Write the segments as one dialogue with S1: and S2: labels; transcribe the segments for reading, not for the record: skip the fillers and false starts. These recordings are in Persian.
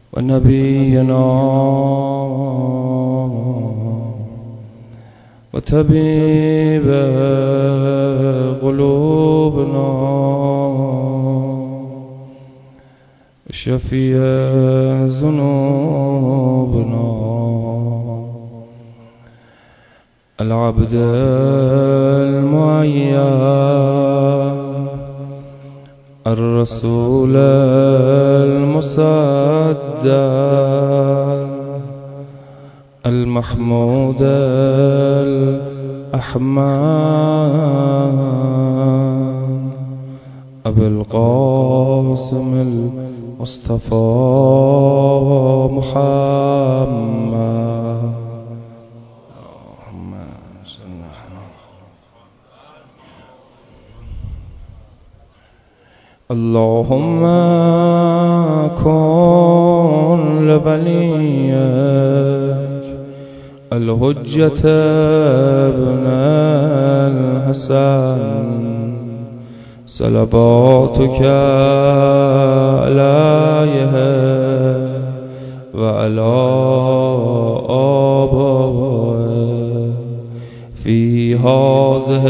S1: ونبينا وطبيب قلوبنا وشفيع ذنوبنا العبد المعين الرسول المصدق المحمود الأحمد أبي القاسم المصطفى محمد. اللهم كن لوليك الحجة ابن الحسن صلواتك عليه وعلى آبائه في هذه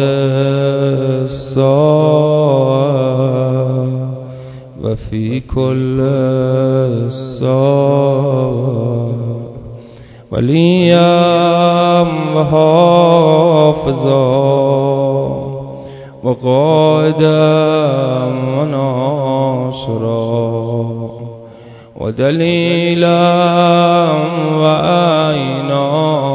S1: الساعة وفي كل ساعة وليا وحافظا وقائدا وناصرا ودليلا وعينا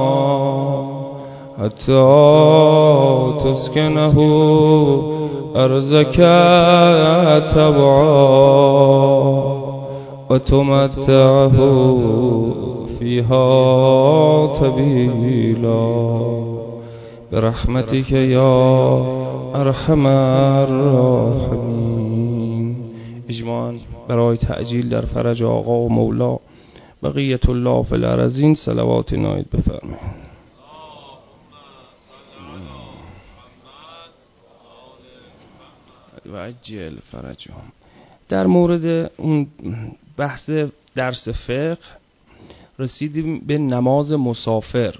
S1: حتى تسكنه أرزك تبعا وتمتعه فيها طويلا برحمتك يا ارحم الراحمین. اجماعاً برای تعجیل در فرج آقا و مولا بقیت الله فی الارضین صلوات نایت بفرمایید. و عجل فرجهم. در مورد اون بحث درس فقه رسیدیم به نماز مسافر.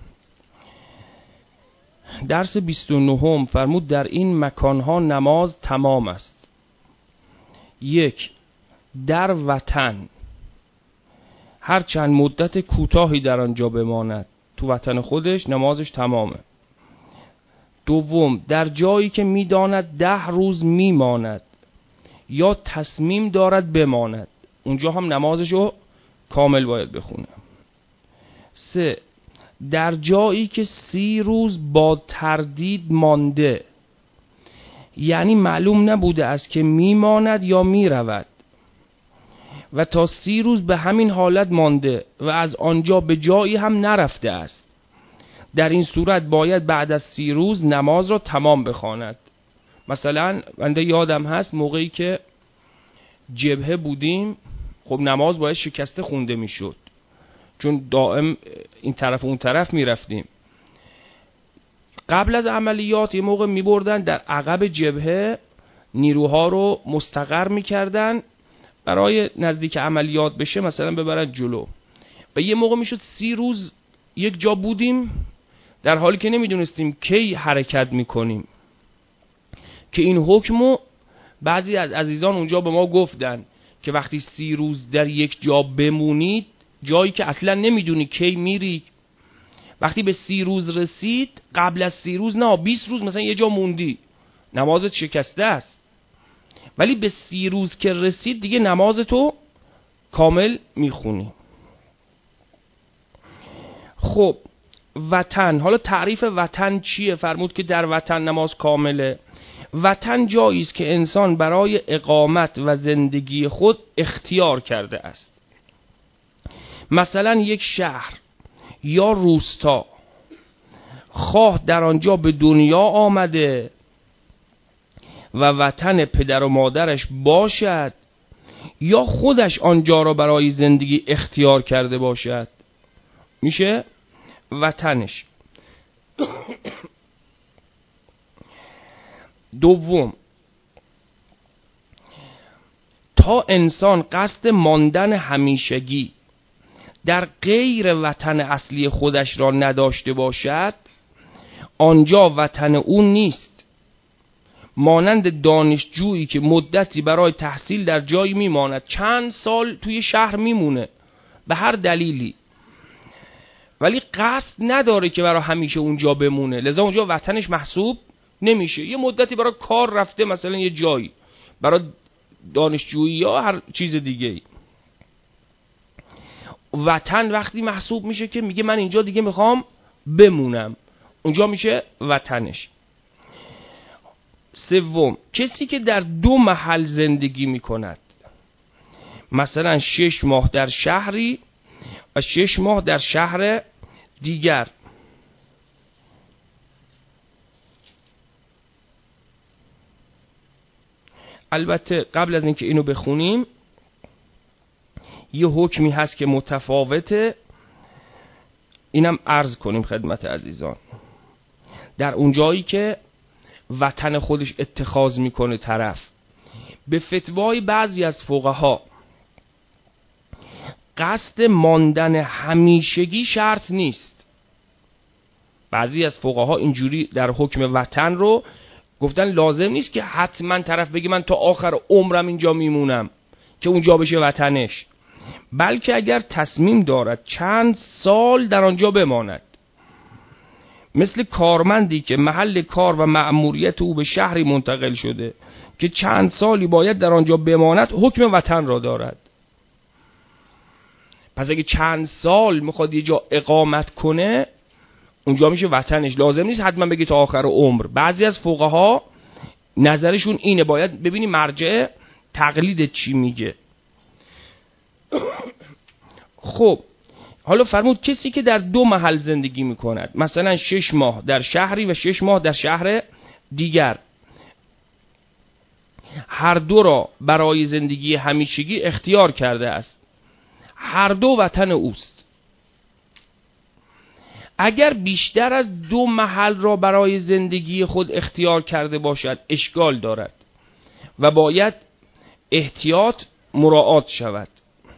S1: درس 29 فرمود در این مکانها نماز تمام است. 1. در وطن هر چند مدت کوتاهی در آنجا بماند تو وطن خودش نمازش تمامه. 2. در جایی که میداند 10 روز میماند یا تصمیم دارد بماند اونجا هم نمازشو کامل باید بخونه. 3. در جایی که 30 روز با تردید مانده، یعنی معلوم نبوده است که میماند یا میرود و تا 30 روز به همین حالت مانده و از آنجا به جایی هم نرفته است، در این صورت باید بعد از 30 روز نماز را تمام بخواند. مثلا بنده یادم هست موقعی که جبهه بودیم خب نماز باید شکسته خونده میشد چون دائم این طرف و اون طرف میرفتیم. قبل از عملیات یه موقع میبردن در عقب جبهه نیروها رو مستقر میکردن برای نزدیک عملیات بشه مثلا ببرن جلو و یه موقع میشد 30 روز یک جا بودیم در حالی که نمیدونستیم کی حرکت میکنیم که این حکمو بعضی از عزیزان اونجا به ما گفتن که وقتی 30 روز در یک جا بمونید جایی که اصلا نمیدونی کی میری، وقتی به 30 روز رسید قبل از 30 روز نه 20 روز مثلا یه جا موندی نمازت شکسته است، ولی به 30 روز که رسید دیگه نمازتو کامل میخونی. خب وطن، حالا تعریف وطن چیه؟ فرمود که در وطن نماز کامله. وطن جایی است که انسان برای اقامت و زندگی خود اختیار کرده است. مثلا یک شهر یا روستا، خواه در آنجا به دنیا آمده و وطن پدر و مادرش باشد یا خودش آنجا را برای زندگی اختیار کرده باشد، میشه وطنش. دوم، تا انسان قصد ماندن همیشگی در غیر وطن اصلی خودش را نداشته باشد، آنجا وطن او نیست. مانند دانشجویی که مدتی برای تحصیل در جایی میماند، چند سال توی شهر میمونه به هر دلیلی، ولی قصد نداره که برای همیشه اونجا بمونه، لذا اونجا وطنش محسوب نمیشه. یه مدتی برای کار رفته مثلا یه جایی، برای دانشجویی یا هر چیز دیگه ای. وطن وقتی محسوب میشه که میگه من اینجا دیگه میخوام بمونم، اونجا میشه وطنش. سوم، کسی که در دو محل زندگی میکند، مثلا 6 ماه در شهری و 6 ماه در شهر دیگر. البته قبل از اینکه اینو بخونیم یه حکمی هست که متفاوته، اینم عرض کنیم خدمت عزیزان. در اون جایی که وطن خودش اتخاذ میکنه طرف، به فتوای بعضی از فقها قصد ماندن همیشگی شرط نیست. بعضی از فقها اینجوری در حکم وطن رو گفتن لازم نیست که حتما طرف بگه من تا آخر عمرم اینجا میمونم که اونجا بشه وطنش، بلکه اگر تصمیم دارد چند سال در آنجا بماند، مثل کارمندی که محل کار و مأموریت او به شهری منتقل شده که چند سالی باید در آنجا بماند، حکم وطن را دارد. پس اگه چند سال میخواد یه جا اقامت کنه، اونجا میشه وطنش، لازم نیست حتما بگه تا آخر عمر. بعضی از فقها نظرشون اینه، باید ببینی مرجع تقلید چی میگه. خب حالا فرمود کسی که در دو محل زندگی میکند، مثلا 6 ماه در شهری و 6 ماه در شهر دیگر، هر دو را برای زندگی همیشگی اختیار کرده است، هر دو وطن اوست. اگر بیشتر از دو محل را برای زندگی خود اختیار کرده باشد اشکال دارد و باید احتیاط مراعات شود.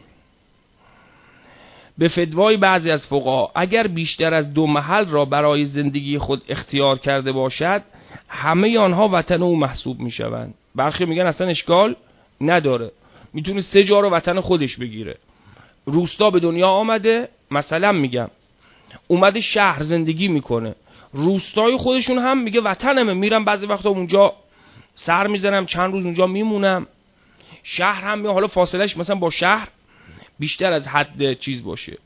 S1: به فتوای بعضی از فقها اگر بیشتر از دو محل را برای زندگی خود اختیار کرده باشد، همه آنها وطن او محسوب می شوند. برخی میگن اصلا اشکال نداره، میتونه 3 جا رو وطن خودش بگیره. روستا به دنیا آمده، مثلا میگم اومده شهر زندگی میکنه، روستای خودشون هم میگه وطنمه، میرم بعضی وقتا اونجا سر میزنم، چند روز اونجا میمونم. شهر هم حالا فاصلش مثلا با شهر بیشتر از حد چیز باشه.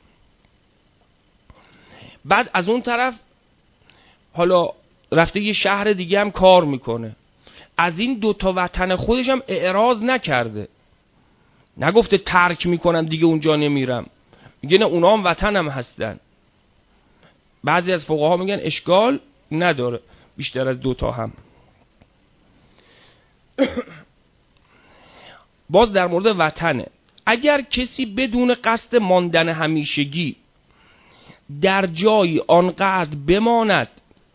S1: بعد از اون طرف حالا رفته یه شهر دیگه هم کار میکنه، از این 2 تا وطن خودش هم اعراض نکرده، نگفته ترک میکنم دیگه اونجا نمیرم، میگه نه اونا هم وطنم هستن. بعضی از فقها میگن اشکال نداره بیشتر از 2 تا هم. باز در مورد وطنه، اگر کسی بدون قصد ماندن همیشگی در جایی آنقدر بماند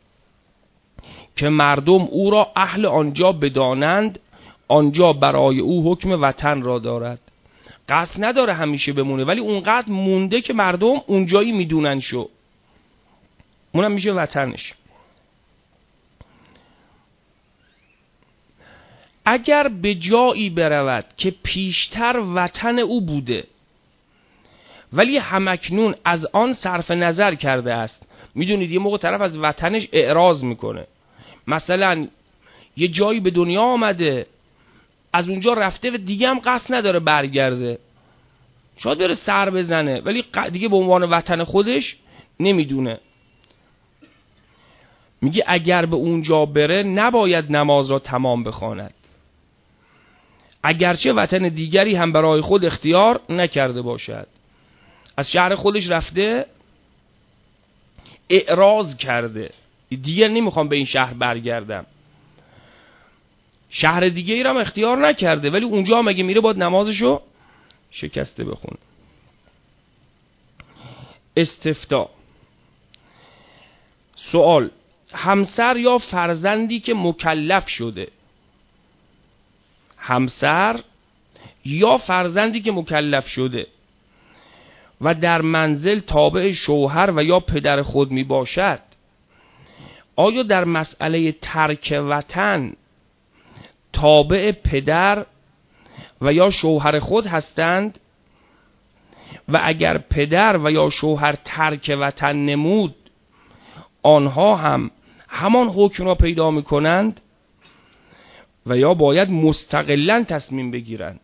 S1: که مردم او را اهل آنجا بدانند، آنجا برای او حکم وطن را دارد. قصد نداره همیشه بمونه، ولی اونقدر مونده که مردم اونجایی میدونن شو، اونم میشه وطنش. اگر به جایی برود که پیشتر وطن او بوده ولی همکنون از آن صرف نظر کرده است، میدونید یه موقع طرف از وطنش اعراض میکنه، مثلا یه جایی به دنیا آمده، از اونجا رفته و دیگه هم قصد نداره برگرده، شاید بره سر بزنه ولی دیگه به عنوان وطن خودش نمیدونه. میگه اگر به اونجا بره نباید نماز را تمام بخواند، اگرچه وطن دیگری هم برای خود اختیار نکرده باشد. از شهر خودش رفته اعراض کرده، دیگه نمیخوام به این شهر برگردم، شهر دیگه ای رو هم اختیار نکرده ولی اونجا هم اگه میره باید نمازشو شکسته بخونه. استفتاء. سوال: همسر یا فرزندی که مکلف شده، همسر یا فرزندی که مکلف شده و در منزل تابع شوهر و یا پدر خود می باشد، آیا در مسئله ترک وطن تابع پدر و یا شوهر خود هستند؟ و اگر پدر و یا شوهر ترک وطن نمود، آنها هم همان حکم را پیدا می کنند و یا باید مستقلاً تصمیم بگیرند؟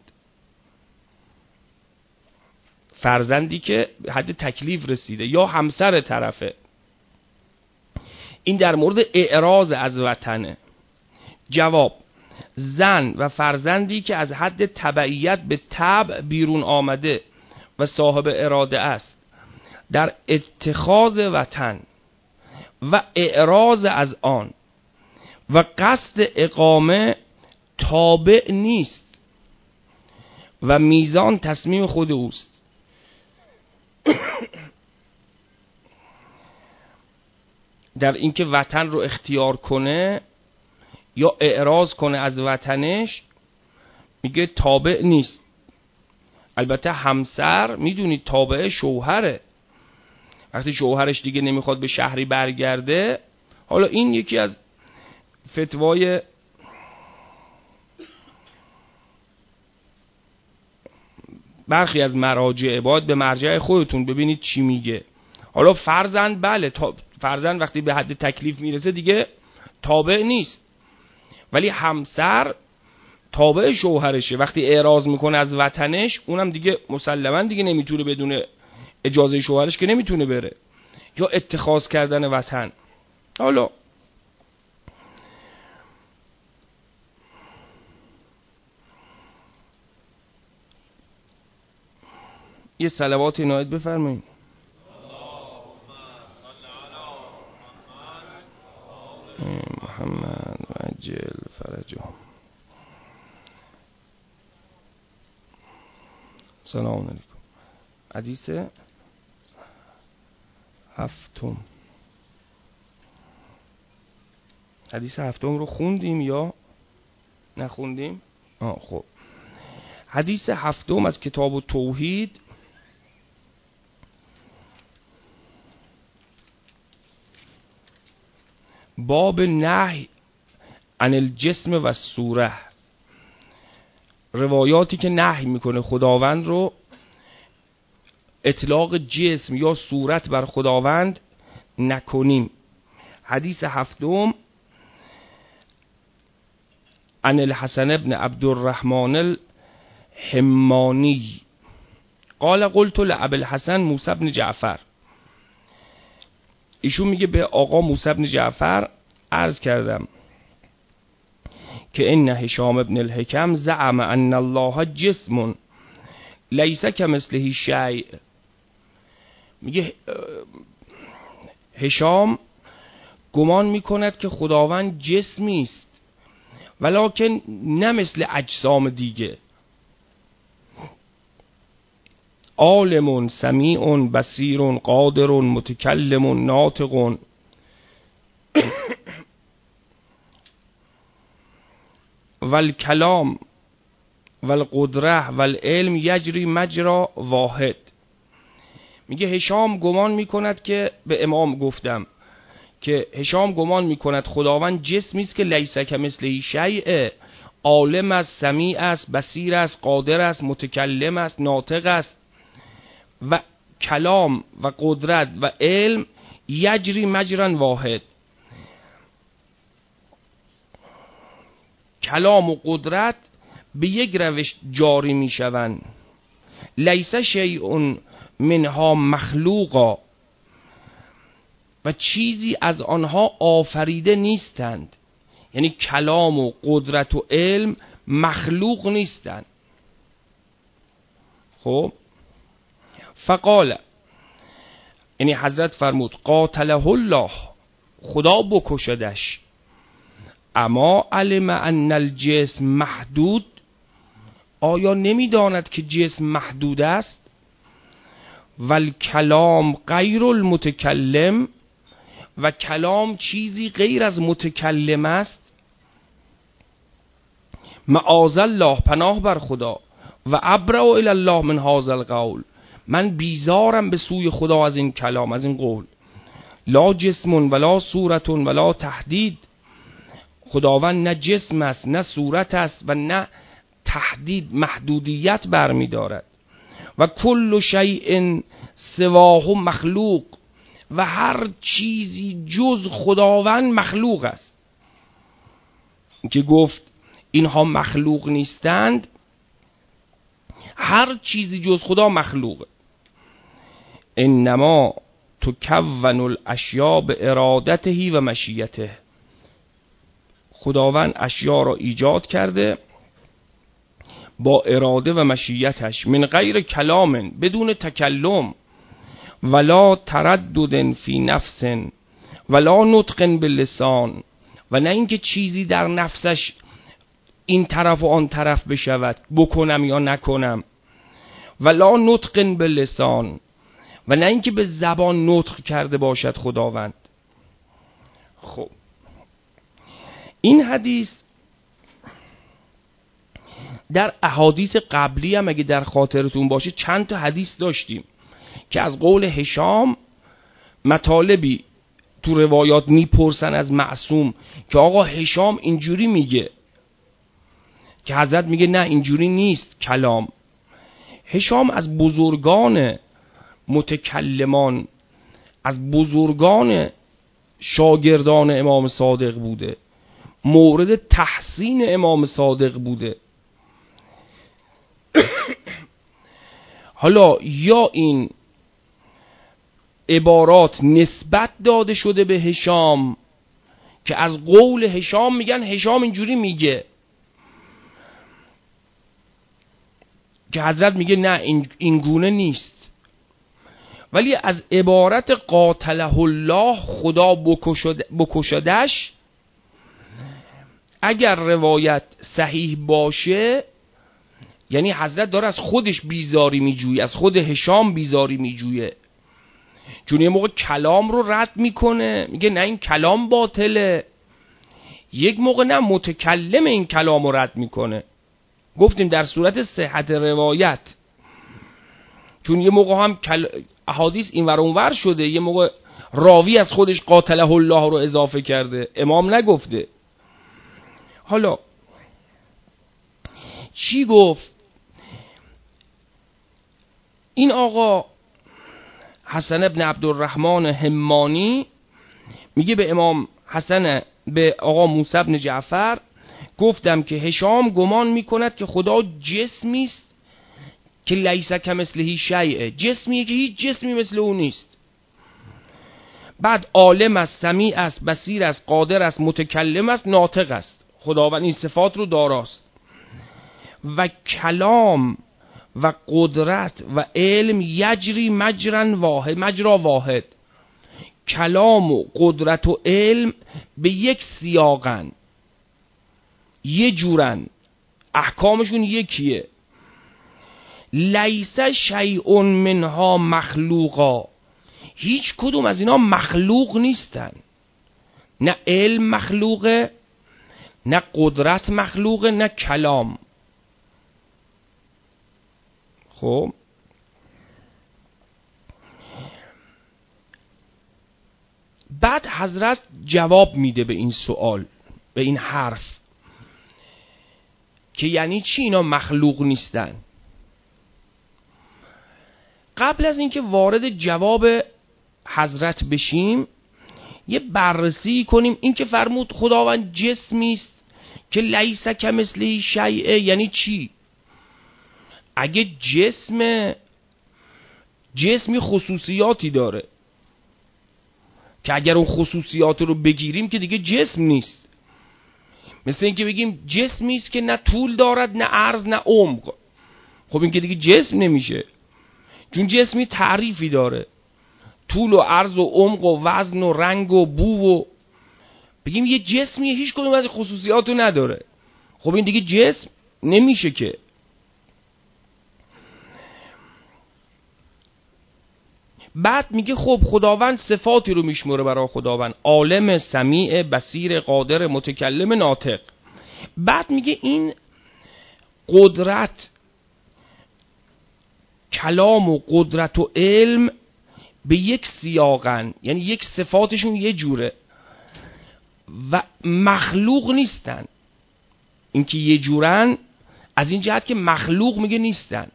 S1: فرزندی که حد تکلیف رسیده یا همسر طرفه، این در مورد اعراض از وطنه. جواب: زن و فرزندی که از حد تبعیت به طبع بیرون آمده و صاحب اراده است، در اتخاذ وطن و اعراض از آن و قصد اقامه تابع نیست و میزان تصمیم خود اوست. در اینکه وطن رو اختیار کنه یا اعراض کنه از وطنش، میگه تابع نیست. البته همسر میدونید تابع شوهره. وقتی شوهرش دیگه نمیخواد به شهری برگرده، حالا این یکی از فتوای برخی از مراجع، باید به مرجع خودتون ببینید چی میگه. حالا فرزند، بله، فرزند وقتی به حد تکلیف میرسه دیگه تابع نیست، ولی همسر تابع شوهرشه. وقتی اعراض میکنه از وطنش، اونم دیگه مسلماً دیگه نمیتونه بدون اجازه شوهرش که نمیتونه بره، یا اتخاذ کردن وطن. حالا یه صلوات عنایت بفرمایید. محمد و عجل فرجهم. سلام علیکم. حدیث هفتم. حدیث هفتم رو خوندیم یا نخوندیم؟ خب، حدیث هفتم از کتاب توحید، باب نهی عن الجسم و الصوره، روایاتی که نهی میکنه خداوند رو اطلاق جسم یا صورت بر خداوند نکنیم. حدیث هفتم: عن الحسن ابن عبد الرحمن الحمانی قال قلت لابی الحسن موسی بن جعفر. ایشون میگه به آقا موسی بن جعفر عرض کردم که ان هشام ابن الحکم زعم ان الله جسم لیس کمثله شیء. میگه هشام گمان میکند که خداوند جسمی است، ولکن نه مثل اجسام دیگه. عالم سمیع بصیر قادر متکلم ناطق والکلام والقدره والعلم یجری مجرا واحد. میگه هشام گمان میکند که به امام گفتم که هشام گمان میکند خداوند جسمی است که لیس کمثله شیء، عالم است، سمیع است، بصیر است، قادر است، متکلم است، ناطق است و کلام و قدرت و علم یجری مجرا واحد. کلام و قدرت به یک روش جاری می شوند. لیس شیء منها مخلوقا، و چیزی از آنها آفریده نیستند. یعنی کلام و قدرت و علم مخلوق نیستند. خب فقال، یعنی حضرت فرمود قاتله الله، خدا بکشدش. اما علم ان الجسم محدود، آیا نمیداند که جسم محدود است؟ والکلام غیر المتکلم، و کلام چیزی غیر از متکلم است. معاذ الله، پناه بر خدا. و ابرأ الی الله من هذا القول، من بیزارم به سوی خدا از این کلام، از این قول. لا جسم ولا صورت ولا تحدید، خداوند نه جسم است نه صورت است و نه تحدید محدودیت برمی دارد. و کل شیء سواه مخلوق، و هر چیزی جز خداوند مخلوق است. که گفت اینها مخلوق نیستند، هر چیزی جز خدا مخلوقه. انما تکون الاشیاء به ارادته و مشیته، خداوند اشیاء را ایجاد کرده با اراده و مشیتش، من غیر کلام، بدون تکلم، ولا تردد فی نفس ولا نطق باللسان، و نه اینکه چیزی در نفسش این طرف و آن طرف بشود، بکنم یا نکنم، ولا نطق باللسان، و نه اینکه به زبان نطق کرده باشد خداوند. خب این حدیث در احادیث قبلی هم اگه در خاطرتون باشه چند تا حدیث داشتیم که از قول هشام مطالبی تو روایات میپرسن از معصوم که آقا هشام اینجوری میگه، که حضرت میگه نه اینجوری نیست کلام. هشام از بزرگان متکلمان، از بزرگان شاگردان امام صادق بوده، مورد تحسین امام صادق بوده. حالا یا این عبارات نسبت داده شده به هشام که از قول هشام میگن هشام اینجوری میگه، که حضرت میگه نه این گونه نیست، ولی از عبارت قاتله الله خدا بکشدش اگر روایت صحیح باشه، یعنی حضرت داره از خودش بیزاری میجویه، از خود هشام بیزاری میجویه، چون یه موقع کلام رو رد میکنه میگه نه این کلام باطله، یک موقع نه متکلم این کلام رو رد میکنه. گفتیم در صورت صحت روایت، چون یه موقع هم احادیث این ور اون ور شده، یه موقع راوی از خودش قاتله الله رو اضافه کرده، امام نگفته. حالا چی گفت این آقا حسن ابن عبدالرحمن حمانی؟ میگه به امام حسن، به آقا موسی ابن جعفر گفتم که هشام گمان میکند که خدا جسمی است که لیس کمثله شیء، جسمیه که هیچ جسمی مثل اون نیست. بعد عالم است، سمیع است، بصیر است، قادر است، متکلم است، ناطق است، خداوند این صفات رو داراست. و کلام و قدرت و علم یجری مجرا واحد، کلام و قدرت و علم به یک سیاقن، یه جورن، احکامشون یکیه. لیس شیء منها مخلوقا، هیچ کدوم از اینا مخلوق نیستن، نه علم مخلوقه، نه قدرت مخلوقه، نه کلام. خب بعد حضرت جواب میده به این سوال، به این حرف، که یعنی چی اینا مخلوق نیستن. قبل از اینکه وارد جواب حضرت بشیم یه بررسی کنیم. این که فرمود خداوند جسمی است که لیس کمثله شیء یعنی چی؟ اگه جسمی خصوصیاتی داره که اگر اون خصوصیات رو بگیریم که دیگه جسم نیست. مثل اینکه بگیم جسمی است که نه طول دارد نه عرض نه عمق، خب این که دیگه جسم نمیشه، چون جسمی تعریفی داره، طول و عرض و عمق و وزن و رنگ و بو، و بگیم یه جسمیه هیچ کدوم از خصوصیاتو نداره، خب این دیگه جسم نمیشه که. بعد میگه خب خداوند صفاتی رو میشموره برای خداوند، عالم، سمیع، بصیر، قادر، متکلم، ناطق. بعد میگه این قدرت کلام و قدرت و علم به یک سیاقن، یعنی یک صفاتشون یه جوره و مخلوق نیستن. اینکه یه جورن از این جهت که مخلوق میگه نیستن.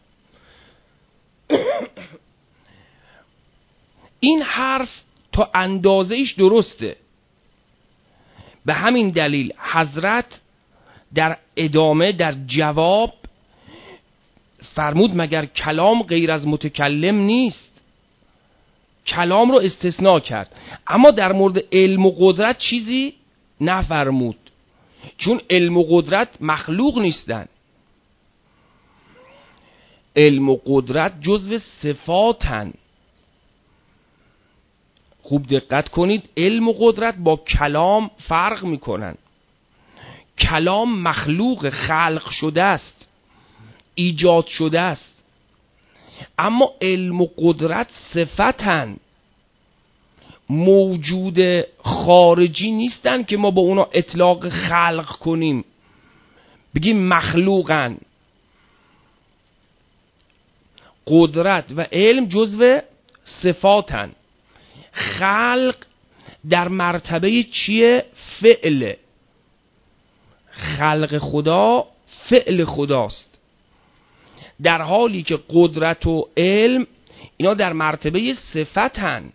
S1: این حرف تا اندازه‌ایش درسته. به همین دلیل حضرت در ادامه در جواب فرمود مگر کلام غیر از متکلم نیست؟ کلام رو استثناء کرد، اما در مورد علم و قدرت چیزی نفرمود، چون علم و قدرت مخلوق نیستن. علم و قدرت جزو صفاتن. خوب دقت کنید، علم و قدرت با کلام فرق میکنن. کلام مخلوق، خلق شده است، ایجاد شده است، اما علم و قدرت صفتن، موجود خارجی نیستن که ما با اونا اطلاق خلق کنیم بگیم مخلوقن. قدرت و علم جزو صفاتن. خلق در مرتبه چیه؟ فعل. خلق خدا فعل خداست، در حالی که قدرت و علم اینا در مرتبه صفتن،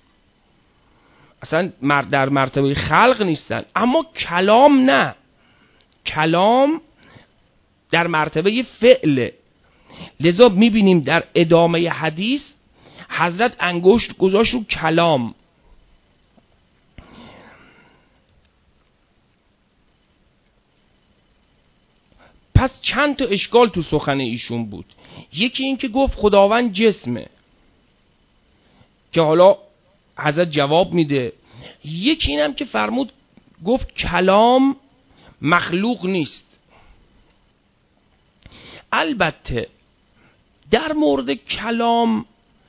S1: اصلا در مرتبه خلق نیستن. اما کلام نه، کلام در مرتبه فعله. لذا میبینیم در ادامه حدیث حضرت انگشت گذاشت رو کلام. پس چند تا اشکال تو سخن ایشون بود. یکی این که گفت خداوند جسمه، که حالا حضرت جواب میده. یکی اینم که فرمود گفت کلام مخلوق نیست. البته در مورد کلام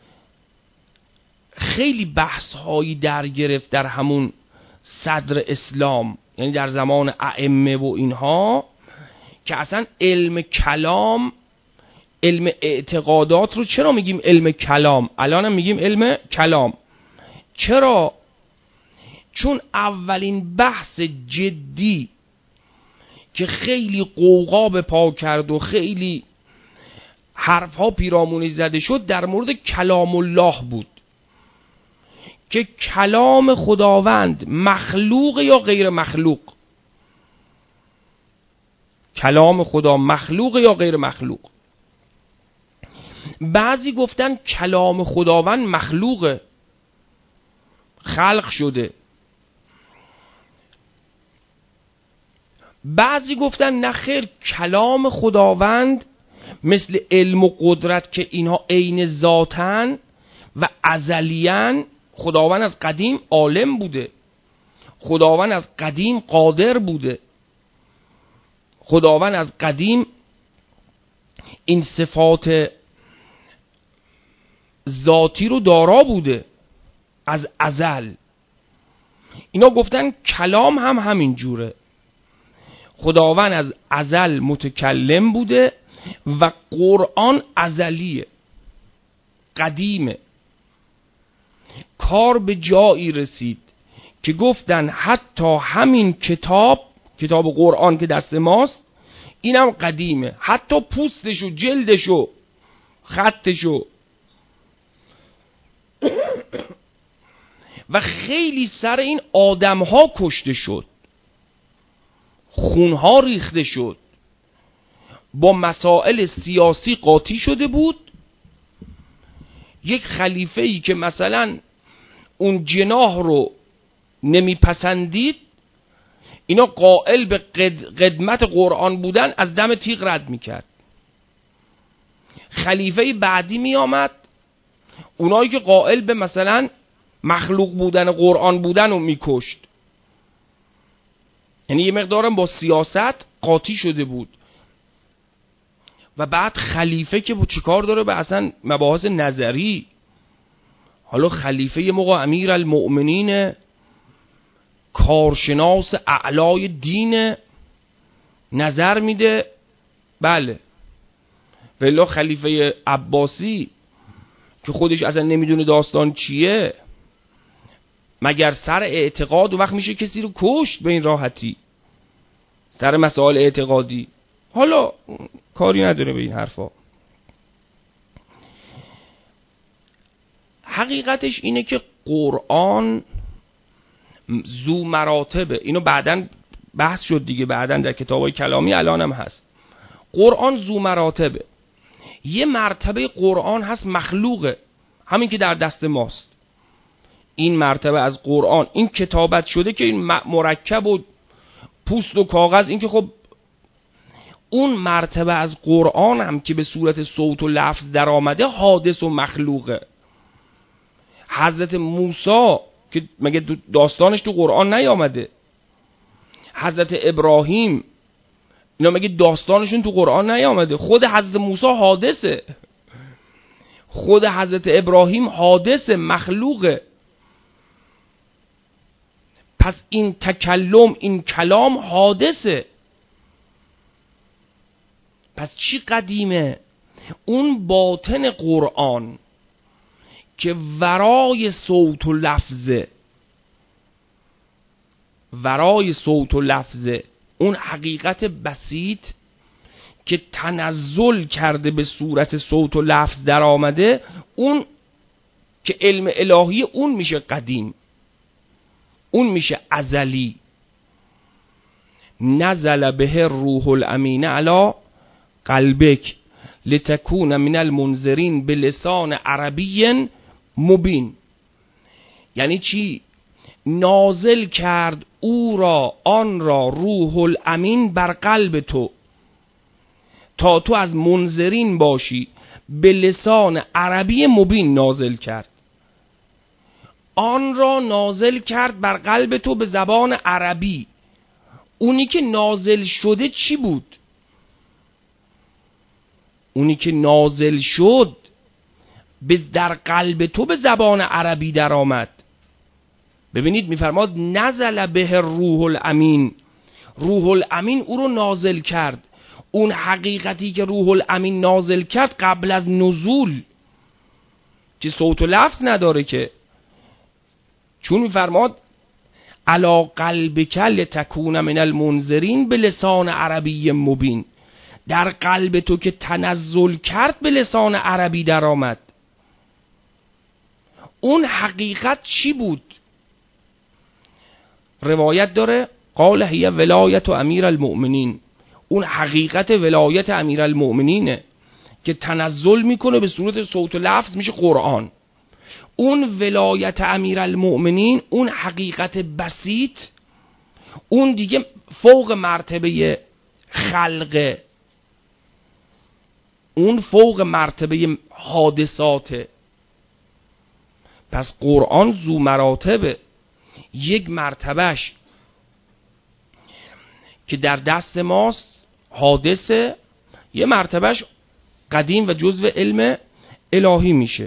S1: خیلی بحث هایی در گرفت در همون صدر اسلام، یعنی در زمان ائمه و اینها، که اصلا علم کلام، علم اعتقادات رو چرا میگیم علم کلام؟ الان هم میگیم علم کلام. چرا؟ چون اولین بحث جدی که خیلی قوقا به پا کرد و خیلی حرفها پیرامونی زده شد در مورد کلام الله بود، که کلام خداوند مخلوق یا غیر مخلوق. کلام خدا مخلوق یا غیر مخلوق. بعضی گفتن کلام خداوند مخلوقه، خلق شده. بعضی گفتن نه خیر، کلام خداوند مثل علم و قدرت که اینها عین ذاتن و ازلیان. خداوند از قدیم عالم بوده، خداوند از قدیم قادر بوده، خداوند از قدیم این صفات ذاتی رو دارا بوده از ازل. اینا گفتن کلام هم همین جوره، خداوند از ازل متکلم بوده و قرآن ازلیه، قدیمه. کار به جایی رسید که گفتن حتی همین کتاب قرآن که دست ماست اینم قدیمه، حتی پوستشو، جلدشو، خطشو. و خیلی سر این آدمها کشته شد، خونها ریخته شد، با مسائل سیاسی قاطی شده بود. یک خلیفه‌ای که مثلا اون جناح رو نمیپسندید، اینا قائل به قدمت قرآن بودن از دم تیغ رد میکرد. خلیفه بعدی میآمد، اونایی که قائل به مثلا مخلوق بودن قرآن بودن رو میکشت. یعنی یه مقدارم با سیاست قاطی شده بود. و بعد خلیفه که چیکار داره به اصلا مباحث نظری؟ حالا خلیفه یه موقع امیر المؤمنین، کارشناس اعلای دین، نظر میده، بله، ولی خلیفه عباسی که خودش اصلا نمیدونه داستان چیه، مگر سر اعتقاد و وقت میشه کسی رو کشت به این راحتی سر مسائل اعتقادی؟ حالا کاری نداره به این حرفا. حقیقتش اینه که قرآن ذو مراتبه. اینو بعدن بحث شد دیگه، بعدن در کتابای کلامی الانم هست. قرآن ذو مراتبه. یه مرتبه قرآن هست مخلوقه، همین که در دست ماست. این مرتبه از قرآن، این کتابت شده که این مرکب و پوست و کاغذ، این که خب اون مرتبه از قرآن هم که به صورت صوت و لفظ در آمده حادث و مخلوقه. حضرت موسی که مگه داستانش تو قرآن نیامده؟ حضرت ابراهیم اینا مگه داستانشون تو قرآن نیامده؟ خود حضرت موسی حادثه، خود حضرت ابراهیم حادثه، مخلوقه. پس این تکلم، این کلام حادثه. پس چی قدیمه؟ اون باطن قرآن که ورای صوت و لفظه، ورای صوت و لفظه، اون حقیقت بسیط که تنزل کرده به صورت صوت و لفظ در آمده، اون که علم الهی، اون میشه قدیم، اون میشه ازلی. نزل به روح الامین علی قلبک لتکون من المنذرین بلسان عربی مبین. یعنی چی؟ نازل کرد او را، آن را، روح الامین بر قلب تو تا تو از منذرین باشی. به لسان عربی مبین نازل کرد. آن را نازل کرد بر قلب تو به زبان عربی. اونی که نازل شده چی بود؟ اونی که نازل شد در قلب تو به زبان عربی در آمد. ببینید میفرماد نزل به روح الامین، روح الامین او رو نازل کرد. اون حقیقتی که روح الامین نازل کرد قبل از نزول که صوت و لفظ نداره که، چون میفرماد علی قلبک لتکون من المنذرین به لسان عربی مبین. در قلب تو که تنزل کرد به لسان عربی در آمد. اون حقیقت چی بود؟ روایت داره قال هی ولایت امیر المؤمنین. اون حقیقت ولایت امیر المؤمنینه که تنزل میکنه به صورت صوت و لفظ، میشه قرآن. اون ولایت امیر المؤمنین، اون حقیقت بسیط، اون دیگه فوق مرتبه خلقه، اون فوق مرتبه حادثاته. پس قرآن ذو مراتبه. یک مرتبهش که در دست ماست حادثه، یه مرتبهش قدیم و جزو علم الهی میشه.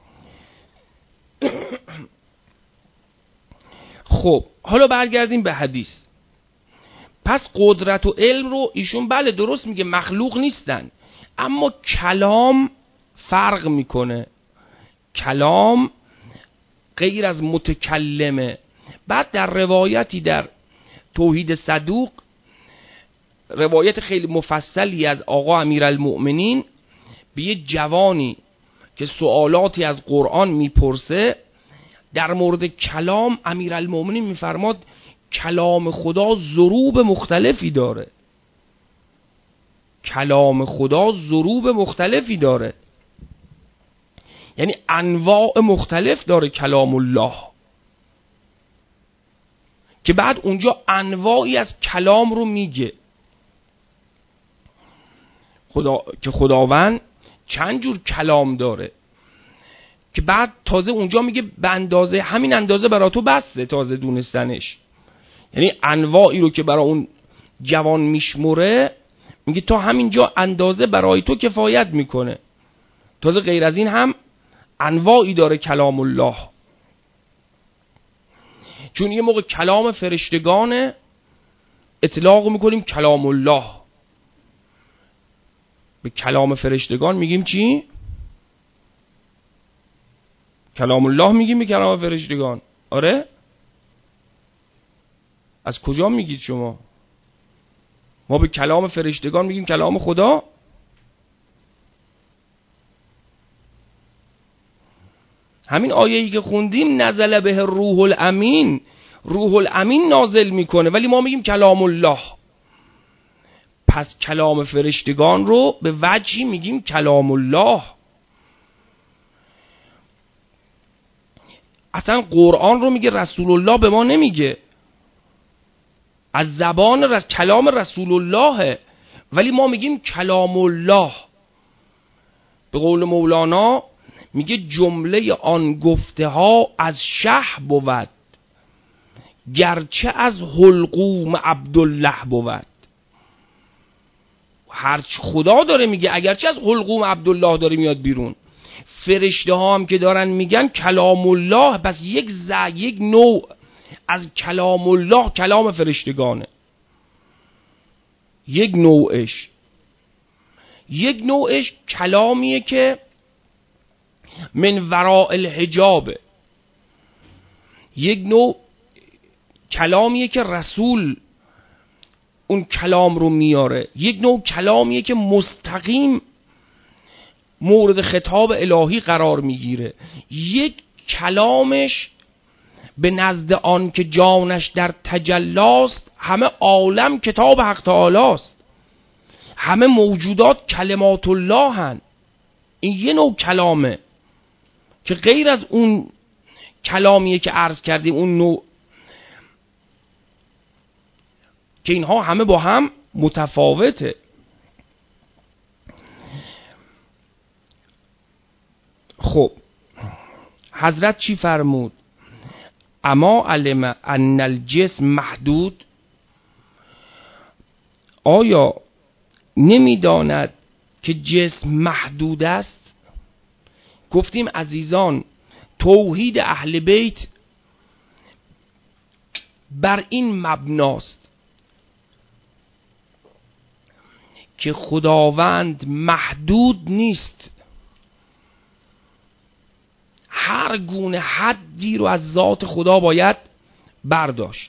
S1: خب حالا برگردیم به حدیث. پس قدرت و علم رو ایشون بله درست میگه مخلوق نیستن، اما کلام فرق میکنه. کلام غیر از متکلمه. بعد در روایتی در توحید صدوق، روایت خیلی مفصلی از آقا امیرالمؤمنین، به یه جوانی که سوالاتی از قرآن میپرسه در مورد کلام، امیرالمؤمنین میفرماد کلام خدا ضروب مختلفی داره. کلام خدا ضروب مختلفی داره، یعنی انواع مختلف داره کلام الله، که بعد اونجا انواعی از کلام رو میگه که خداوند چند جور کلام داره، که بعد تازه اونجا میگه به اندازه همین اندازه برای تو بسه تازه دونستنش. یعنی انواعی رو که برای اون جوان میشموره میگه تا همینجا اندازه برای تو کفایت میکنه. تازه غیر از این هم انواعی داره کلام الله. چون یه موقع کلام فرشتگان اطلاق میکنیم کلام الله، به کلام فرشتگان میگیم چی؟ کلام الله میگیم به کلام فرشتگان. آره؟ از کجا میگید شما؟ ما به کلام فرشتگان میگیم کلام خدا؟ همین آیه‌ای که خوندیم نزل به روح الامین، روح الامین نازل میکنه، ولی ما میگیم کلام الله. پس کلام فرشتگان رو به وجهی میگیم کلام الله. اصلا قرآن رو میگه رسول الله، به ما نمیگه. از زبان کلام رسول الله، ولی ما میگیم کلام الله. به قول مولانا میگه جمله آن گفته ها از شه بود، گرچه از حلقوم عبدالله بود. هرچی خدا داره میگه، اگرچه از حلقوم عبدالله داره میاد بیرون. فرشته ها هم که دارن میگن کلام الله، پس یک نوع از کلام الله کلام فرشتگانه. یک نوعش کلامیه که من وراء الحجابه. یک نوع کلامیه که رسول اون کلام رو میاره. یک نوع کلامیه که مستقیم مورد خطاب الهی قرار میگیره. یک کلامش به نزد آن که جانش در تجلاست، همه عالم کتاب حق تعالی است، همه موجودات کلمات الله هن. این یه نوع کلامه که غیر از اون کلامیه که عرض کردیم، اون نوع که اینها همه با هم متفاوته. خب حضرت چی فرمود؟ اما علم ان الجسم محدود، آیا نمیداند که جسم محدود است؟ گفتیم عزیزان توحید اهل بیت بر این مبناست که خداوند محدود نیست. هر گونه حدی رو از ذات خدا باید برداشت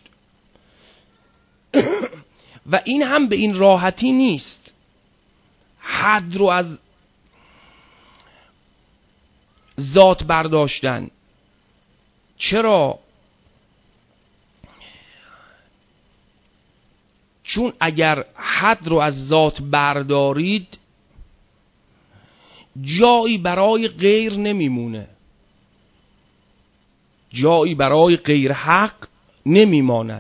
S1: و این هم به این راحتی نیست حد رو از ذات برداشتن. چرا؟ چون اگر حد رو از ذات بردارید جایی برای غیر نمیمونه، جایی برای غیر حق نمیماند.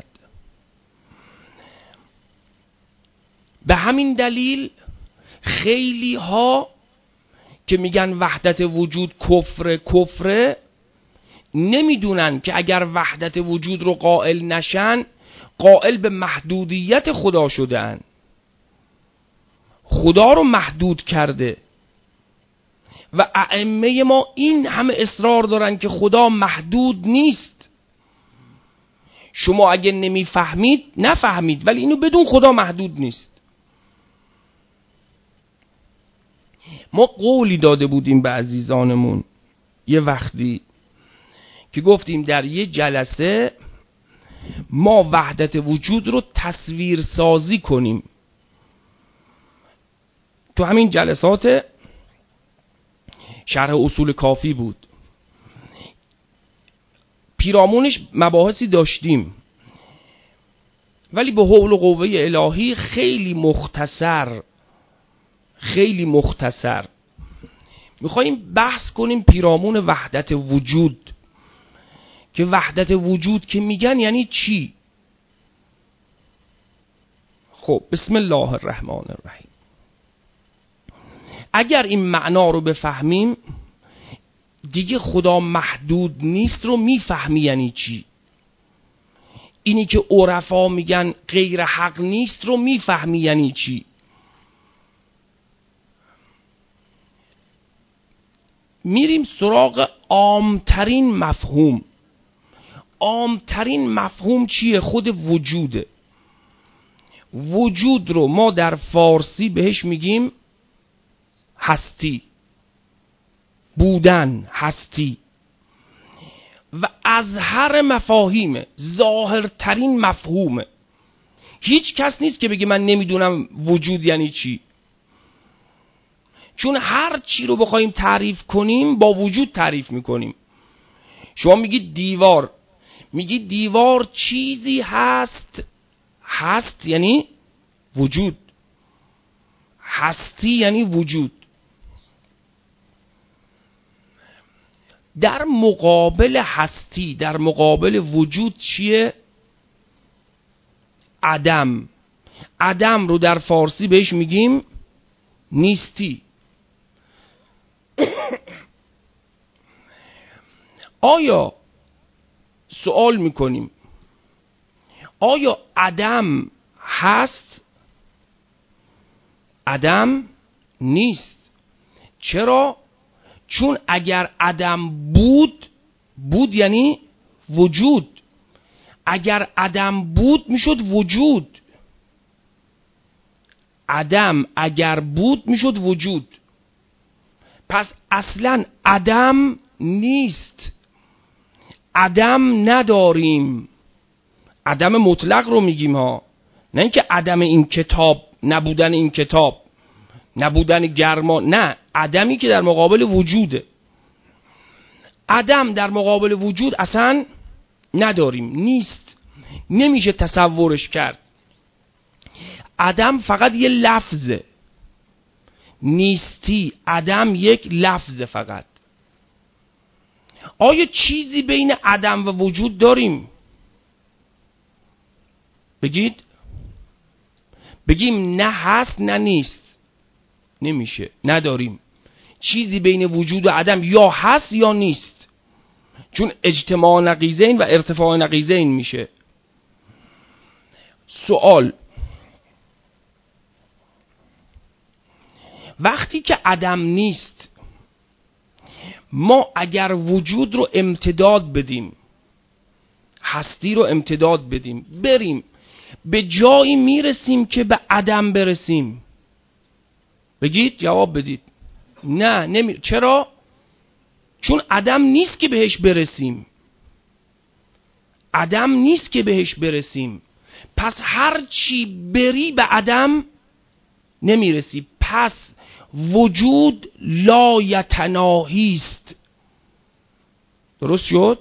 S1: به همین دلیل خیلی ها که میگن وحدت وجود کفره نمیدونن که اگر وحدت وجود رو قائل نشن قائل به محدودیت خدا شدن. خدا رو محدود کرده و ائمه ما این همه اصرار دارن که خدا محدود نیست. شما اگه نمیفهمید نفهمید، ولی اینو بدون خدا محدود نیست. ما قولی داده بودیم به عزیزانمون یه وقتی که گفتیم در یه جلسه ما وحدت وجود رو تصویر سازی کنیم. تو همین جلسات شرح اصول کافی بود، پیرامونش مباحثی داشتیم، ولی به حول و قوه الهی خیلی مختصر میخواییم بحث کنیم پیرامون وحدت وجود، که وحدت وجود که میگن یعنی چی؟ خب بسم الله الرحمن الرحیم. اگر این معنا رو بفهمیم دیگه خدا محدود نیست رو میفهمی یعنی چی. اینی که عرفا میگن غیر حق نیست رو میفهمی یعنی چی. میریم سراغ عامترین مفهوم. عامترین مفهوم چیه؟ خود وجوده. وجود رو ما در فارسی بهش میگیم هستی، بودن، هستی و اظهر مفاهیمه، ظاهرترین مفهومه. هیچ کس نیست که بگه من نمیدونم وجود یعنی چی، چون هر چی رو بخوایم تعریف کنیم با وجود تعریف میکنیم. شما میگید دیوار، میگید دیوار چیزی هست، هست یعنی وجود، هستی یعنی وجود. در مقابل هستی، در مقابل وجود چیه؟ عدم. عدم رو در فارسی بهش میگیم نیستی. آیا سوال میکنیم آیا عدم هست؟ عدم نیست. چرا؟ چون اگر عدم بود، بود یعنی وجود، اگر عدم بود میشد وجود. عدم اگر بود میشد وجود. پس اصلا عدم نیست، عدم نداریم. عدم مطلق رو میگیم ها، نه اینکه عدم این کتاب، نبودن این کتاب، نبودن گرما، نه، عدمی که در مقابل وجوده. عدم در مقابل وجود اصلا نداریم، نیست، نمیشه تصورش کرد. عدم فقط یه لفظه، نیستی، عدم یک لفظه فقط. آیا چیزی بین عدم و وجود داریم؟ بگید، بگیم نه هست نه نیست، نمیشه، نداریم. چیزی بین وجود و عدم یا هست یا نیست، چون اجتماع نقیضین و ارتفاع نقیضین میشه. سوال: وقتی که عدم نیست، ما اگر وجود رو امتداد بدیم، هستی رو امتداد بدیم، بریم به جایی میرسیم که به عدم برسیم؟ بگید، جواب بدید. نه چرا؟ چون عدم نیست که بهش برسیم، عدم نیست که بهش برسیم. پس هر چی بری به عدم نمیرسی. پس وجود لا یتناهی است. درست شد؟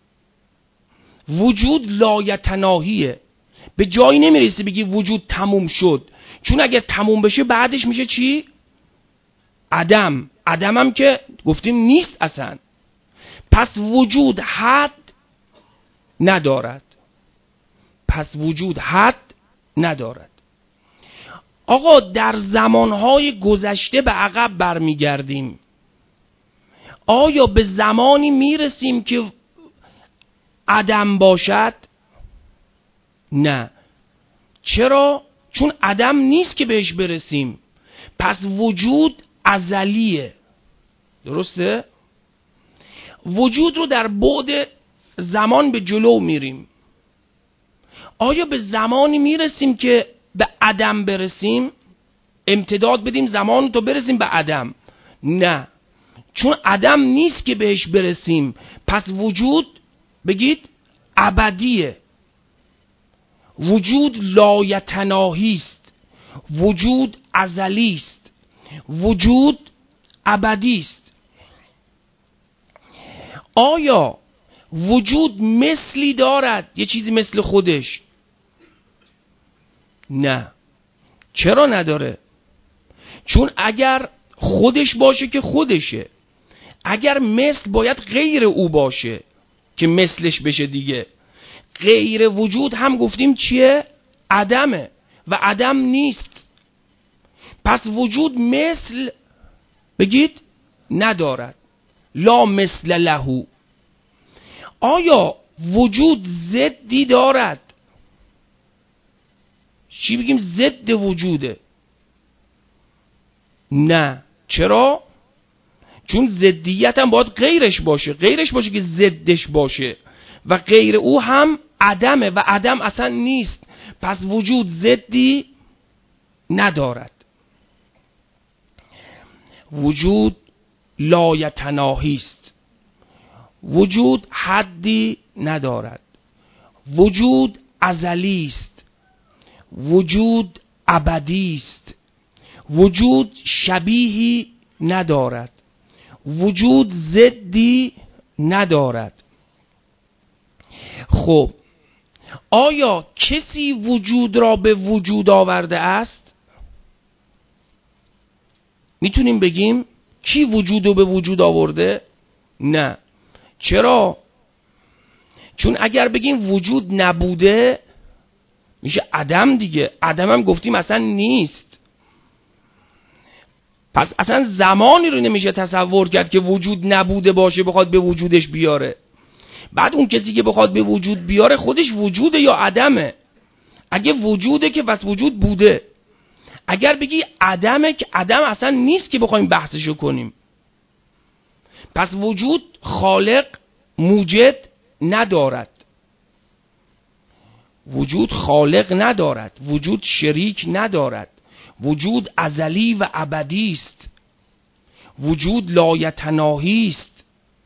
S1: وجود لا یتناهیه، به جایی نمیرسی بگی وجود تموم شد، چون اگر تموم بشه بعدش میشه چی؟ عدم. عدم هم که گفتیم نیست اصلا. پس وجود حد ندارد، پس وجود حد ندارد. آقا در زمانهای گذشته به عقب برمیگردیم، آیا به زمانی میرسیم که عدم باشد؟ نه. چرا؟ چون عدم نیست که بهش برسیم. پس وجود ازلیه. درسته؟ وجود رو در بعد زمان به جلو میریم. آیا به زمانی میرسیم که به عدم برسیم، امتداد بدیم زمان تا برسیم به عدم؟ نه، چون عدم نیست که بهش برسیم. پس وجود، بگید، ابدیه. وجود لایتناهی است، وجود ازلی است، وجود ابدی است. آیا وجود مثلی دارد، یه چیزی مثل خودش؟ نه. چرا نداره؟ چون اگر خودش باشه که خودشه، اگر مثل باید غیر او باشه که مثلش بشه دیگه. غیر وجود هم گفتیم چیه؟ عدمه و عدم نیست. پس وجود مثل، بگید، ندارد، لا مثل له. آیا وجود ضدی دارد؟ چی بگیم ضد وجوده؟ نه. چرا؟ چون ضدیت هم باید غیرش باشه، غیرش باشه که ضدش باشه، و غیر او هم عدمه و عدم اصلا نیست. پس وجود ضدی ندارد. وجود لایتناهی است. وجود حدی ندارد. وجود ازلی است. وجود ابدی است. وجود شبیهی ندارد. وجود ضدی ندارد. خب آیا کسی وجود را به وجود آورده است؟ میتونیم بگیم کی وجود رو به وجود آورده؟ نه. چرا؟ چون اگر بگیم وجود نبوده میشه عدم دیگه. عدم هم گفتیم اصلا نیست. پس اصلا زمانی رو نمیشه تصور کرد که وجود نبوده باشه بخواد به وجودش بیاره. بعد اون کسی که بخواد به وجود بیاره خودش وجوده یا عدمه؟ اگه وجوده که پس وجود بوده. اگر بگی عدمه که عدم اصلا نیست که بخوایم بحثشو کنیم. پس وجود خالق موجد ندارد. وجود خالق ندارد. وجود شریک ندارد. وجود ازلی و ابدی است. وجود لایتناهی است.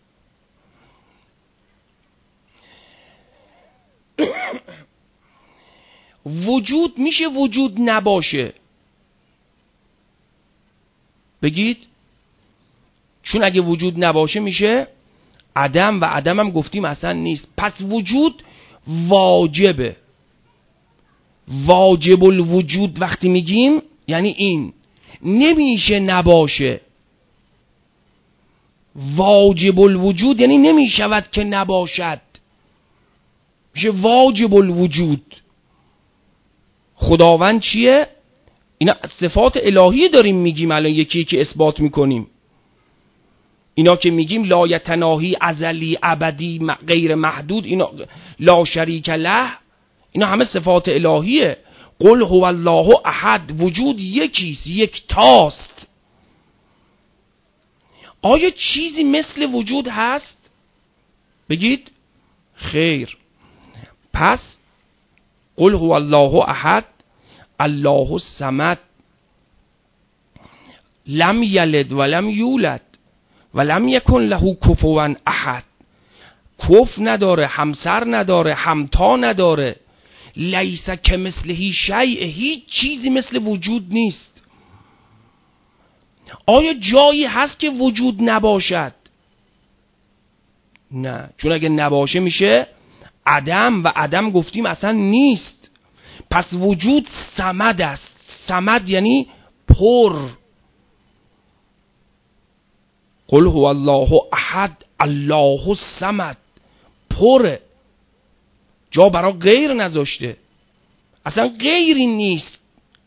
S1: وجود میشه وجود نباشه؟ بگید. چون اگه وجود نباشه میشه عدم و عدم هم گفتیم اصلا نیست. پس وجود واجبه. واجب الوجود وقتی میگیم یعنی این نمیشه نباشه. واجب الوجود یعنی نمیشود که نباشد، میشه واجب الوجود. خداوند چیه؟ اینا صفات الهی داریم میگیم الان یکی که اثبات میکنیم. اینا که میگیم لایتناهی، ازلی، ابدی، غیر محدود، اینا لا شریک له، اینا همه صفات الهیه. قل هو الله احد، وجود یکیست، یک تاست. آیا چیزی مثل وجود هست؟ بگید خیر. پس قل هو الله احد الله الصمد لم یلد ولم یولد ولم یکن له کفوا احد. کف نداره، همسر نداره، همتا نداره. لیس کمثله شیء، هیچ چیزی مثل وجود نیست. آیا جایی هست که وجود نباشد؟ نه. چون اگه نباشه میشه عدم و عدم گفتیم اصلا نیست. پس وجود صمد است. صمد یعنی پر. قل هو الله احد الله الصمد، پره، جا برای غیر نذاشته، اصلا غیری نیست.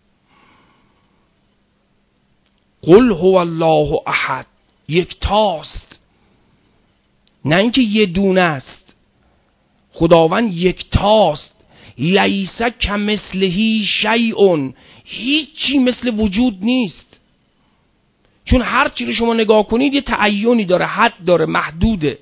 S1: قل هو الله احد، یک تاست، نه اینکه یه دونه است. خداوند یک تاست. لیس کمثله شیء، هیچی مثل وجود نیست. چون هر چی رو شما نگاه کنید یه تعینی داره، حد داره، محدوده.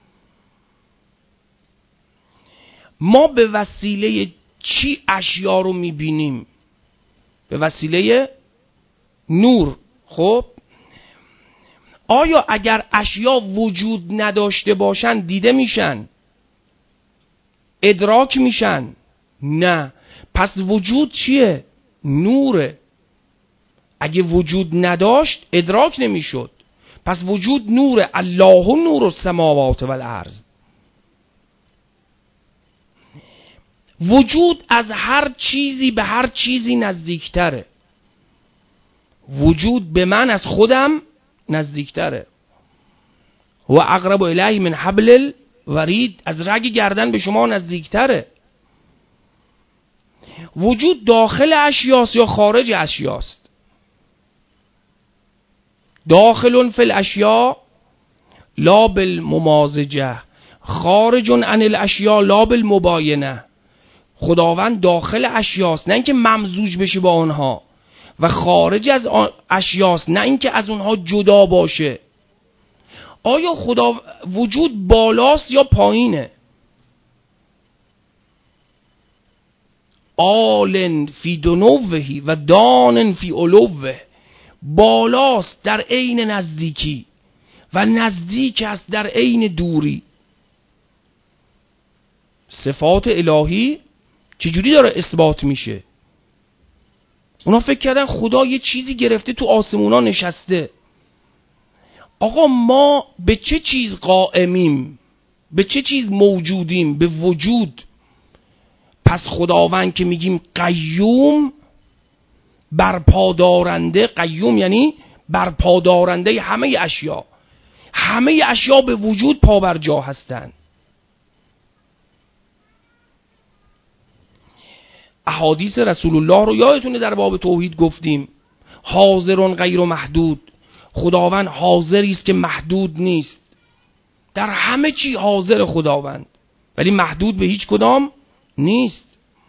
S1: ما به وسیله چی اشیا رو میبینیم؟ به وسیله نور. خب آیا اگر اشیا وجود نداشته باشن دیده میشن؟ ادراک میشن؟ نه. پس وجود چیه؟ نوره. اگه وجود نداشت ادراک نمیشد. پس وجود نوره. الله نور السماوات والارض. وجود از هر چیزی به هر چیزی نزدیکتره. وجود به من از خودم نزدیکتره. و اقرب الیه من حبل الورید، از رگ گردن به شما نزدیکتره. وجود داخل اشیاست یا خارج اشیاست؟ داخل فی الاشیاء لا بالممازجه، خارج عن الاشیاء لا بالمباینه. خداوند داخل اشیاست، نه اینکه ممزوج بشه با آنها، و خارج از اشیاست، نه اینکه از اونها جدا باشه. آیا خدا وجود بالاست یا پایینه؟ آلن فی دنوه و دانن فی علوه. بالاست در عین نزدیکی و نزدیک است در عین دوری. صفات الهی چجوری داره اثبات میشه؟ اونا فکر کردن خدا یه چیزی گرفته تو آسمونا نشسته. آقا ما به چه چیز قائمیم؟ به چه چیز موجودیم؟ به وجود. پس خداوند که میگیم قیوم، برپادارنده، قیوم یعنی برپادارنده همه اشیا. همه اشیا به وجود پابرجا هستند. احادیث رسول الله رو یادتونه در باب توحید گفتیم، حاضرون غیر محدود. خداوند حاضری است که محدود نیست. در همه چی حاضر خداوند، ولی محدود به هیچ کدام نیست.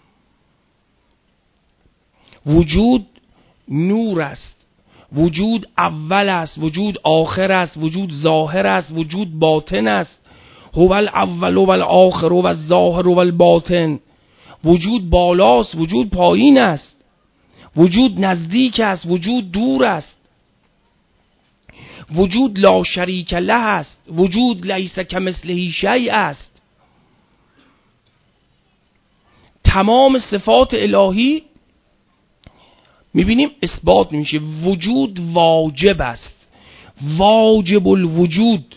S1: وجود نور است، وجود اول است، وجود آخر است، وجود ظاهر است، وجود باطن است. هو الاول و الاخر و الظاهر و الباطن. وجود بالاست، وجود پایین است، وجود نزدیک است، وجود دور است. وجود لا شریک له است، وجود لیس کمثله شیء است. تمام صفات الهی میبینیم اثبات میشه. وجود واجب است، واجب الوجود.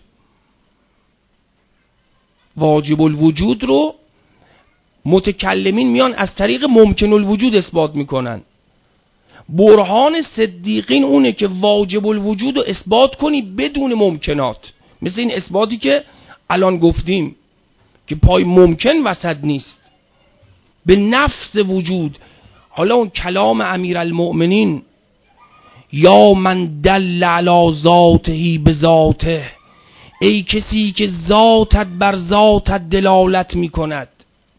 S1: واجب الوجود رو متکلمین میان از طریق ممکن الوجود اثبات میکنن. برهان صدیقین اونه که واجب الوجود رو اثبات کنی بدون ممکنات، مثل این اثباتی که الان گفتیم که پای ممکن وسط نیست، به نفس وجود. حالا اون کلام امیرالمؤمنین یا من دل علی ذاته بذاته، ای کسی که ذاتت بر ذاتت دلالت میکند.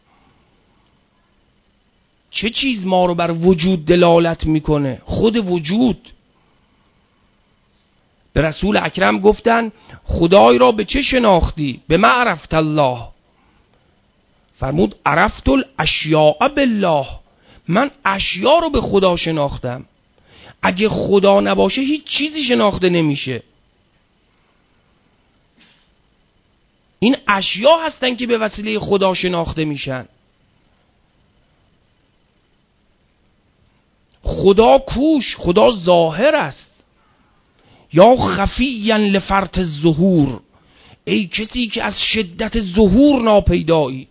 S1: چه چیز ما رو بر وجود دلالت میکنه؟ خود وجود. به رسول اکرم گفتن خدای را به چه شناختی؟ به ما عرفت الله. فرمود عرفت الاشیاء بالله، من اشیا رو به خدا شناختم. اگه خدا نباشه هیچ چیزی شناخته نمیشه. این اشیا هستن که به وسیله خدا شناخته میشن. خدا کوش، خدا ظاهر است. یا خفیا لفرط الظهور، ای کسی که از شدت ظهور ناپیدایی.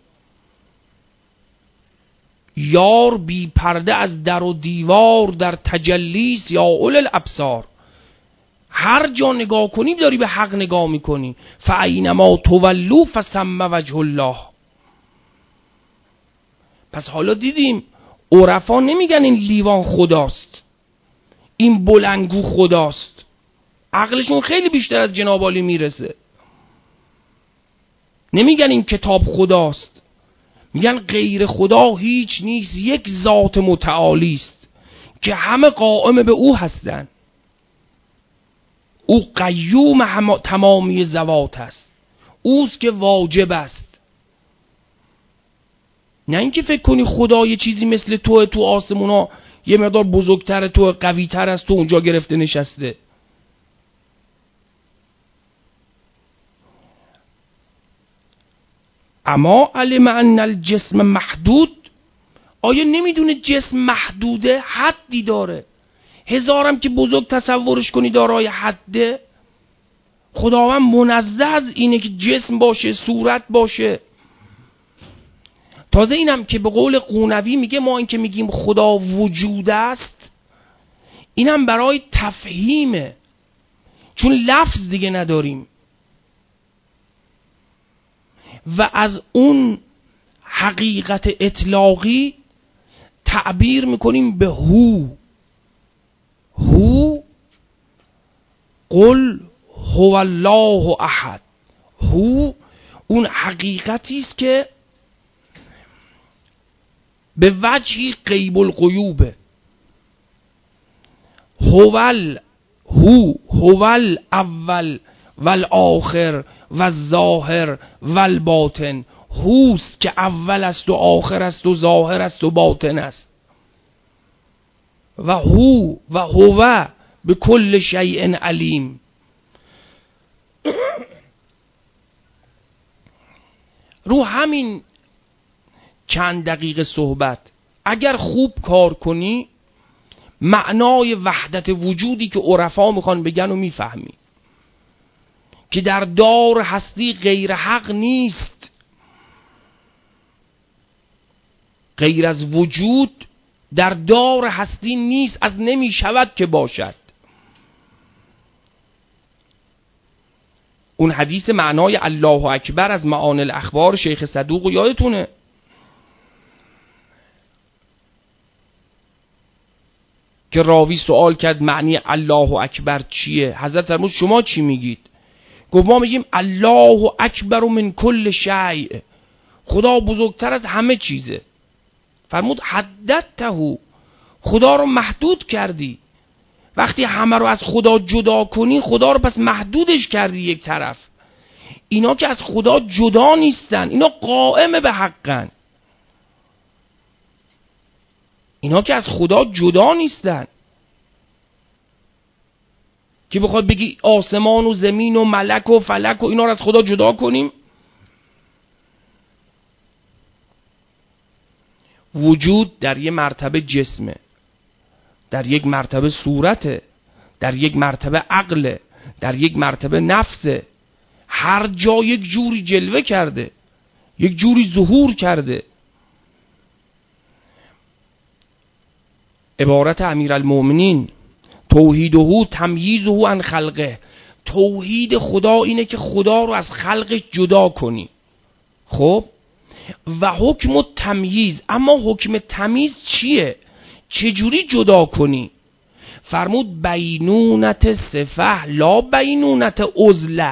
S1: یار بی پرده از در و دیوار در تجلیس یا اول الابصار. هر جا نگاه کنی داری به حق نگاه میکنی. فاینما تولوا فثم وجه الله. پس حالا دیدیم عرفا نمیگن این لیوان خداست، این بلنگو خداست. عقلشون خیلی بیشتر از جناب عالی میرسه. نمیگن این کتاب خداست، میگن غیر خدا هیچ نیست، یک ذات متعالی است که همه قائم به او هستند. او قیوم تمامی ذوات است، اوست که واجب است. نه اینکه فکر کنی خدا یه چیزی مثل تو آسمونا یه مقدار بزرگتر، تو قوی‌تر از تو اونجا گرفته نشسته. اما علم ان الجسم محدود، آیا نمیدونه جسم محدوده؟ حدی داره. هزارم که بزرگ تصورش کنی دارای حده. خداوند منزه از اینه که جسم باشه، صورت باشه. تازه اینم که به قول قونوی میگه ما این که میگیم خدا وجود است، اینم برای تفهیمه، چون لفظ دیگه نداریم و از اون حقیقت اطلاقی تعبیر میکنیم به هو. هو قل هو الله احد. هو اون حقیقتی است که به وجهی غیب الغیوبه. هو الاول والآخر والظاهر والباطن. هوست که اول است و آخر است و ظاهر است و باطن است. و هو به کل شیء علیم. رو همین چند دقیقه صحبت اگر خوب کار کنی معنای وحدت وجودی که عرفا میخوان بگن و میفهمی که در دار هستی غیر حق نیست، غیر از وجود در دار هستی نیست، از نمی شود که باشد. اون حدیث معنای الله اکبر از معانی الاخبار شیخ صدوق رو یادتونه که راوی سوال کرد معنی الله اکبر چیه؟ حضرت فرمود شما چی میگید؟ گفت ما میگیم الله اکبر من کل شیء، خدا بزرگتر از همه چیزه. فرمود حددته، خدا رو محدود کردی. وقتی همه رو از خدا جدا کنی خدا رو پس محدودش کردی یک طرف. اینا که از خدا جدا نیستن، اینا قائم به حقن، اینا که از خدا جدا نیستن که بخواد بگی آسمان و زمین و ملک و فلک و اینا رو از خدا جدا کنیم. وجود در یک مرتبه جسمه، در یک مرتبه صورته، در یک مرتبه عقله، در یک مرتبه نفسه. هر جا یک جوری جلوه کرده، یک جوری ظهور کرده. عبارت امیرالمومنین توحیده تمییزه عن خلقه، توحید خدا اینه که خدا رو از خلقش جدا کنی. خب و حکم تمییز، اما حکم تمییز چیه؟ چجوری جدا کنی؟ فرمود بینونت صفه لا بینونت عزله،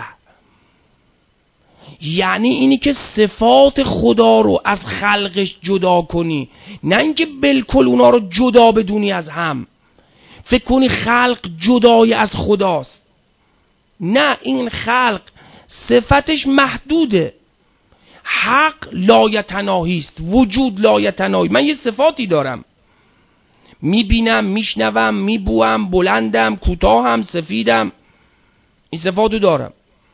S1: یعنی اینی که صفات خدا رو از خلقش جدا کنی، نه اینکه بالکل اونا رو جدا بدونی از هم، فکر کنی خلق جدای از خداست. نه، این خلق صفتش محدوده. حق لایتناهی است، وجود لایتناهی. من یه صفاتی دارم، میبینم، میشنوم، میبوام، بلندم، کوتاهم، سفیدم، این صفاتو دارم.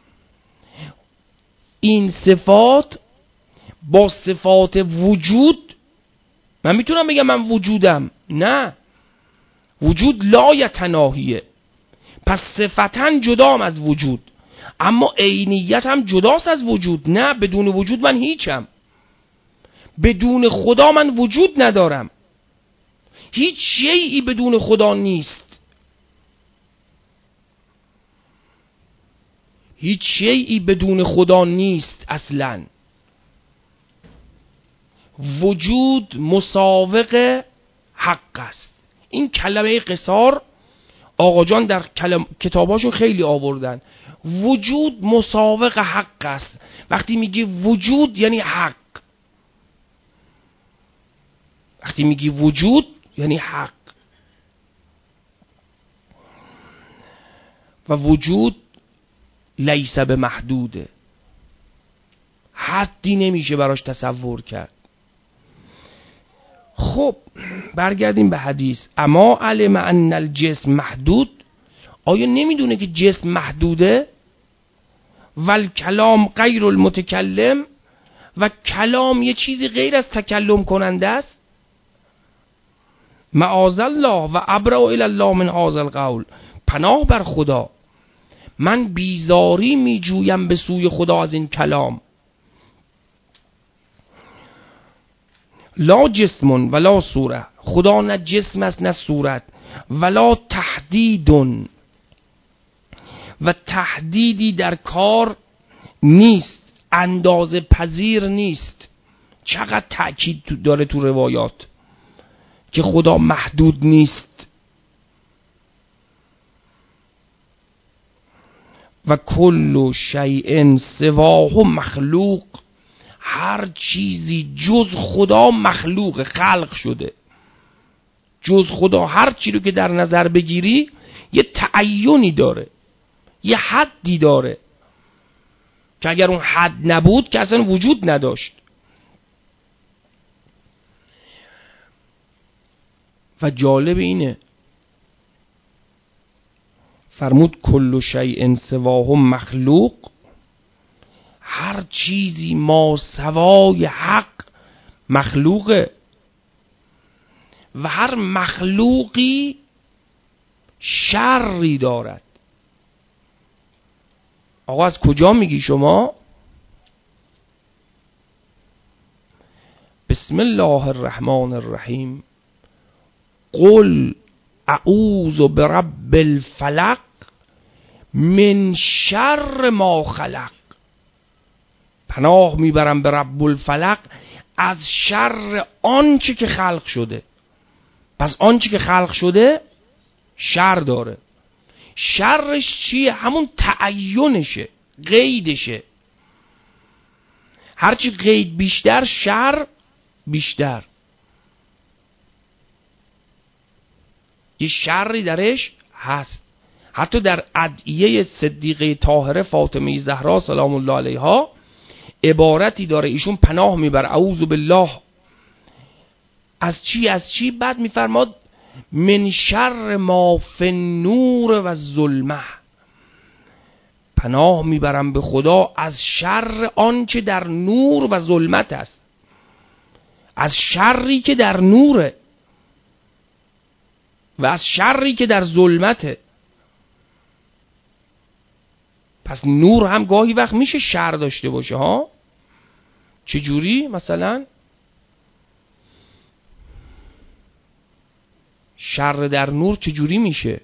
S1: این صفات با صفات وجود من میتونم بگم من وجودم؟ نه، وجود لایتناهیه. پس صفتاً جدام از وجود، اما عینیت هم جداست از وجود. نه، بدون وجود من هیچم. بدون خدا من وجود ندارم. هیچ شیئی بدون خدا نیست. هیچ شیئی بدون خدا نیست اصلاً. وجود مساوق حق است. این کلمه قصار آقا جان در کتاباشون خیلی آوردن. وجود مساوق حق است. وقتی میگی وجود یعنی حق، وقتی میگی وجود یعنی حق. و وجود لیس به محدوده، حدی نمیشه براش تصور کرد. خب برگردیم به حدیث. اما علم ان الجسم محدود، آیا نمیدونه که جسم محدوده؟ والکلام غیر المتکلم، و کلام یه چیزی غیر از تکلم کننده است. معاذ الله و ابرأ الی الله من هذا القول، پناه بر خدا، من بیزاری میجویم به سوی خدا از این کلام. لا جسم ولا صوره، خدا نه جسم است نه صورت. ولا تحدید، و تحدیدی در کار نیست، اندازه پذیر نیست. چقدر تأکید داره تو روایات که خدا محدود نیست. و کل شیء سواه مخلوق، هر چیزی جز خدا مخلوق، خلق شده. جز خدا هر چی رو که در نظر بگیری یه تعینی داره، یه حدی داره که اگر اون حد نبود که اصلا وجود نداشت. و جالب اینه فرمود کل شیء سواه مخلوق، هر چیزی ما سوای حق مخلوقه و هر مخلوقی شری دارد. آقا از کجا میگی شما؟ بسم الله الرحمن الرحیم قل اعوذ برب الفلق من شر ما خلق. پناه میبرم به رب الفلق از شر آنچه که خلق شده. پس آنچه که خلق شده شر داره. شرش چیه؟ همون تعینشه، قیدشه. هرچی قید بیشتر شر بیشتر. یه شری درش هست. حتی در ادعیه صدیقه طاهره فاطمه زهرا سلام الله علیها عبارتی داره، ایشون پناه میبره اعوذ بالله از چی؟ از چی؟ بعد میفرماد من شر ما فی النور و الظلمه. پناه میبرم به خدا از شر آنچه در نور و ظلمت است، از شری که در نوره و از شری که در ظلمته. پس نور هم گاهی وقت میشه شر داشته باشه ها. چجوری؟ مثلا شر در نور چجوری میشه؟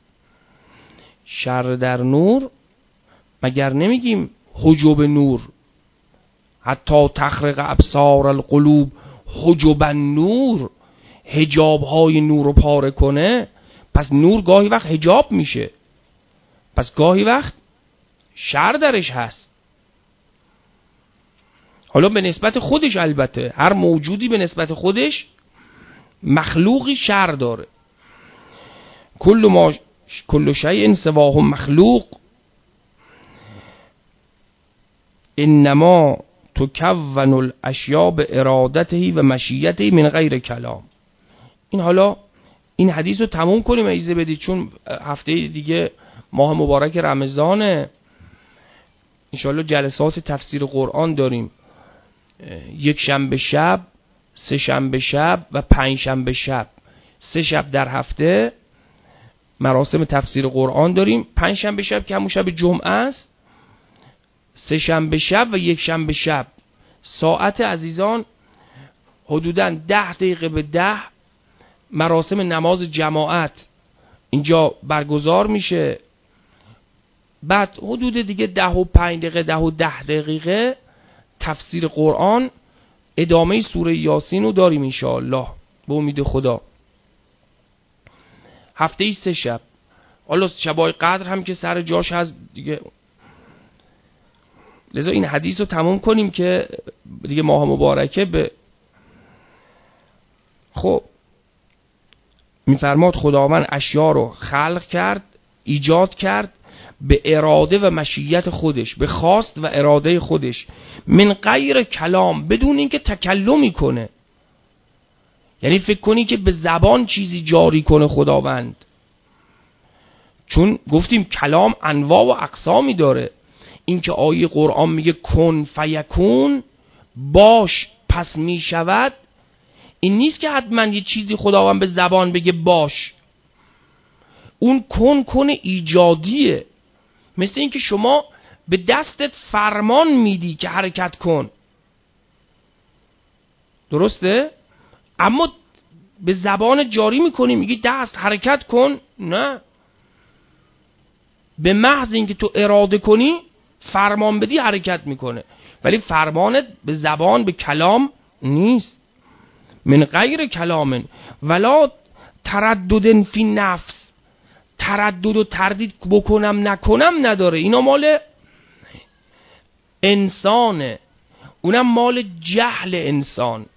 S1: شر در نور مگر نمیگیم حجب نور حتی تخرق ابصار القلوب حجب النور، حجاب های نور رو پاره کنه. پس نور گاهی وقت حجاب میشه، پس گاهی وقت شر درش هست. حالا به نسبت خودش، البته هر موجودی به نسبت خودش مخلوقی شر داره. کل شیء سواه مخلوق انما تکون الاشیاء بارادته و مشیته من غیر کلام. این حالا این حدیث رو تموم کنیم اجازه بدید، چون هفته دیگه ماه مبارک رمضانه. انشاءالله جلسات تفسیر قرآن داریم، یک شنبه شب، سه شنبه شب و پنج شنبه شب. 3 شب در هفته مراسم تفسیر قرآن داریم. 5 شنبه شب که همون شب جمعه است، 3 شنبه شب و یک شنبه شب. ساعت عزیزان حدوداً 10 دقیقه به 10 مراسم نماز جماعت اینجا برگزار میشه. بعد حدود دیگه 10 و 5 دقیقه 10 و 10 دقیقه تفسیر قرآن، ادامه سوره یاسین رو داریم انشاءالله به امید خدا. هفته 3 شب. حالا شبای قدر هم که سر جاش هست دیگه. لذا این حدیث رو تموم کنیم که دیگه ماه مبارکه به خب میفرماد خداوند اشیا رو خلق کرد، ایجاد کرد به اراده و مشیت خودش، به خواست و اراده خودش، من غیر کلام، بدون اینکه تکلمی کنه. یعنی فکر کنی که به زبان چیزی جاری کنه خداوند، چون گفتیم کلام انواع و اقسامی داره. این که آیه قرآن میگه کن فیکون، باش پس میشود، این نیست که حتما یه چیزی خداوند به زبان بگه باش. اون کن ایجادیه. مثل این که شما به دستت فرمان میدی که حرکت کن، درسته؟ اما به زبان جاری میکنی، میگی دست حرکت کن، نه. به محض اینکه تو اراده کنی فرمان بدی حرکت میکنه، ولی فرمانت به زبان به کلام نیست. من غیر کلام ولا تردد فی نفس، تردد و تردید بکنم نکنم نداره. اینا مال انسانه، اونم مال جهل انسان.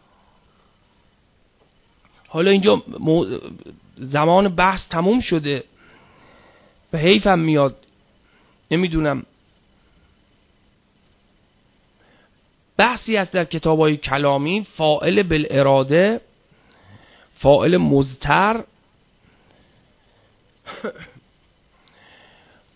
S1: حالا اینجا زمان بحث تموم شده، به حیفم میاد نمیدونم بحثی هست در کتاب‌های کلامی، فاعل بالاراده، فاعل مضطر،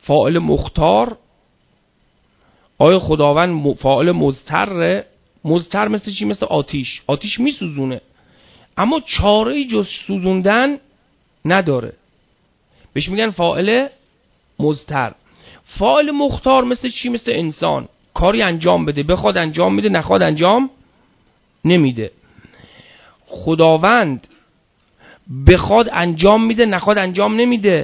S1: فاعل مختار. آیا خداوند فاعل مضطر؟ مضطر مثل چی؟ مثل آتیش. آتیش میسوزونه اما چاره‌ای جز سوزوندن نداره، بهش میگن فاعل مضطر. فاعل مختار مثل چی؟ مثل انسان، کاری انجام بده، بخواد انجام میده، نخواد انجام نمیده. خداوند بخواد انجام میده، نخواد انجام نمیده.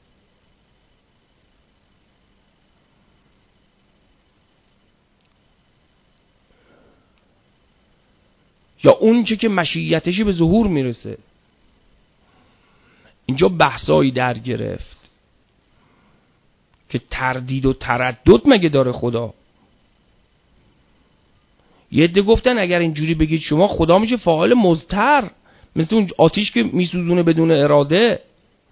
S1: یا اون چه که مشیتشی به ظهور میرسه. اینجا بحثایی در گرفت که تردید و تردد مگه داره خدا؟ یه عده گفتن اگر اینجوری بگید شما، خدا میشه فاعل مضطر، مثل اون آتیش که میسوزونه بدون اراده.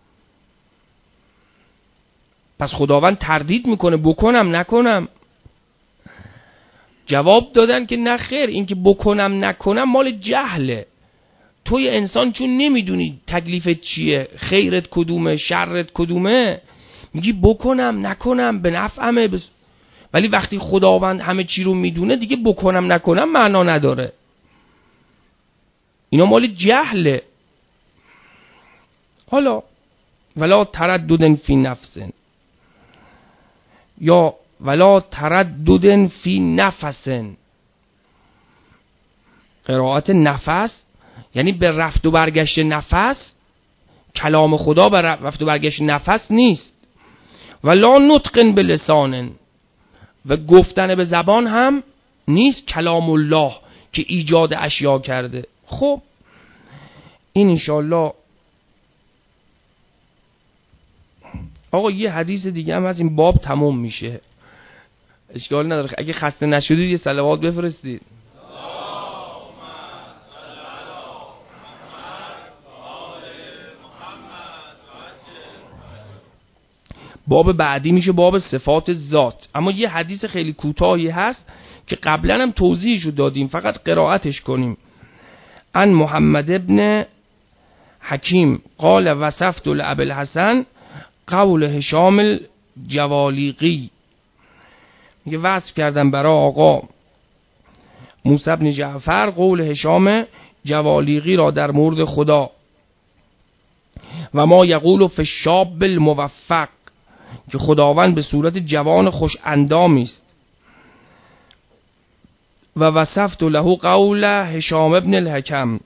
S1: پس خداوند تردید میکنه بکنم نکنم. جواب دادن که نه خیر، این که بکنم نکنم مال جهله. توی انسان چون نمیدونی تکلیفت چیه، خیرت کدومه، شرت کدومه، میگی بکنم نکنم به نفعمه ولی وقتی خداوند همه چی رو میدونه دیگه بکنم نکنم معنا نداره. اینا مال جهله. حالا ولا تردد فی نفس، یا ولا تردد فی نفس. قرائت نفس یعنی به رفت و برگشت نفس. کلام خدا به رفت و برگشت نفس نیست. ولا نطق بلسان، و گفتن به زبان هم نیست کلام الله که ایجاد اشیا کرده. خب این انشالله. آقا یه حدیث دیگه هم از این باب تموم میشه، اشکال نداره. اگه خسته نشدید یه صلوات بفرستید. باب بعدی میشه باب صفات ذات. اما یه حدیث خیلی کوتاهی هست که قبلا هم توضیحشو دادیم، فقط قرائتش کنیم. ان محمد ابن حکیم قال وصفت لأبی الحسن قول هشام الجوالیقی. میگه وصف کردم برای آقا موسی بن جعفر قول هشام جوالیقی را در مورد خدا. و ما یقول فی الشاب الموفق، که خداوند به صورت جوان خوش اندامی است. و وصفت له قول هشام ابن الحکم،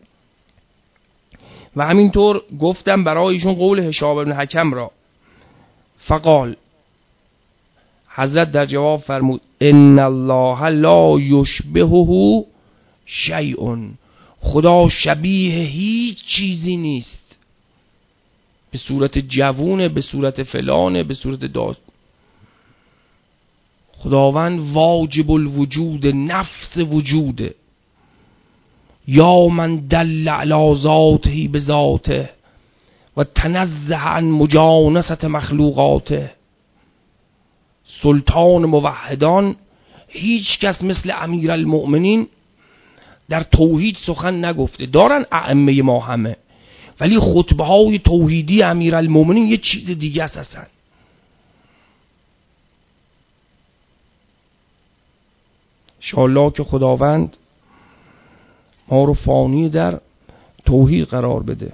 S1: و همینطور گفتم برای ایشون قول هشام ابن الحکم را. فقال، حضرت در جواب فرمود ان الله لا یشبهه شیء، خدا شبیه هیچ چیزی نیست. به صورت جوونه، به صورت فلانه، به صورت داد. خداوند واجب الوجود، نفس وجوده. یا من دل علی ذاته بذاته و تنزه عن مجانست مخلوقاته. سلطان موحدان هیچ کس مثل امیرالمؤمنین در توحید سخن نگفته. دارن ائمه ما همه، ولی خطبه های توحیدی امیرالمؤمنین یه چیز دیگه است اصلا. انشاءالله که خداوند ما رو فانی در توحید قرار بده.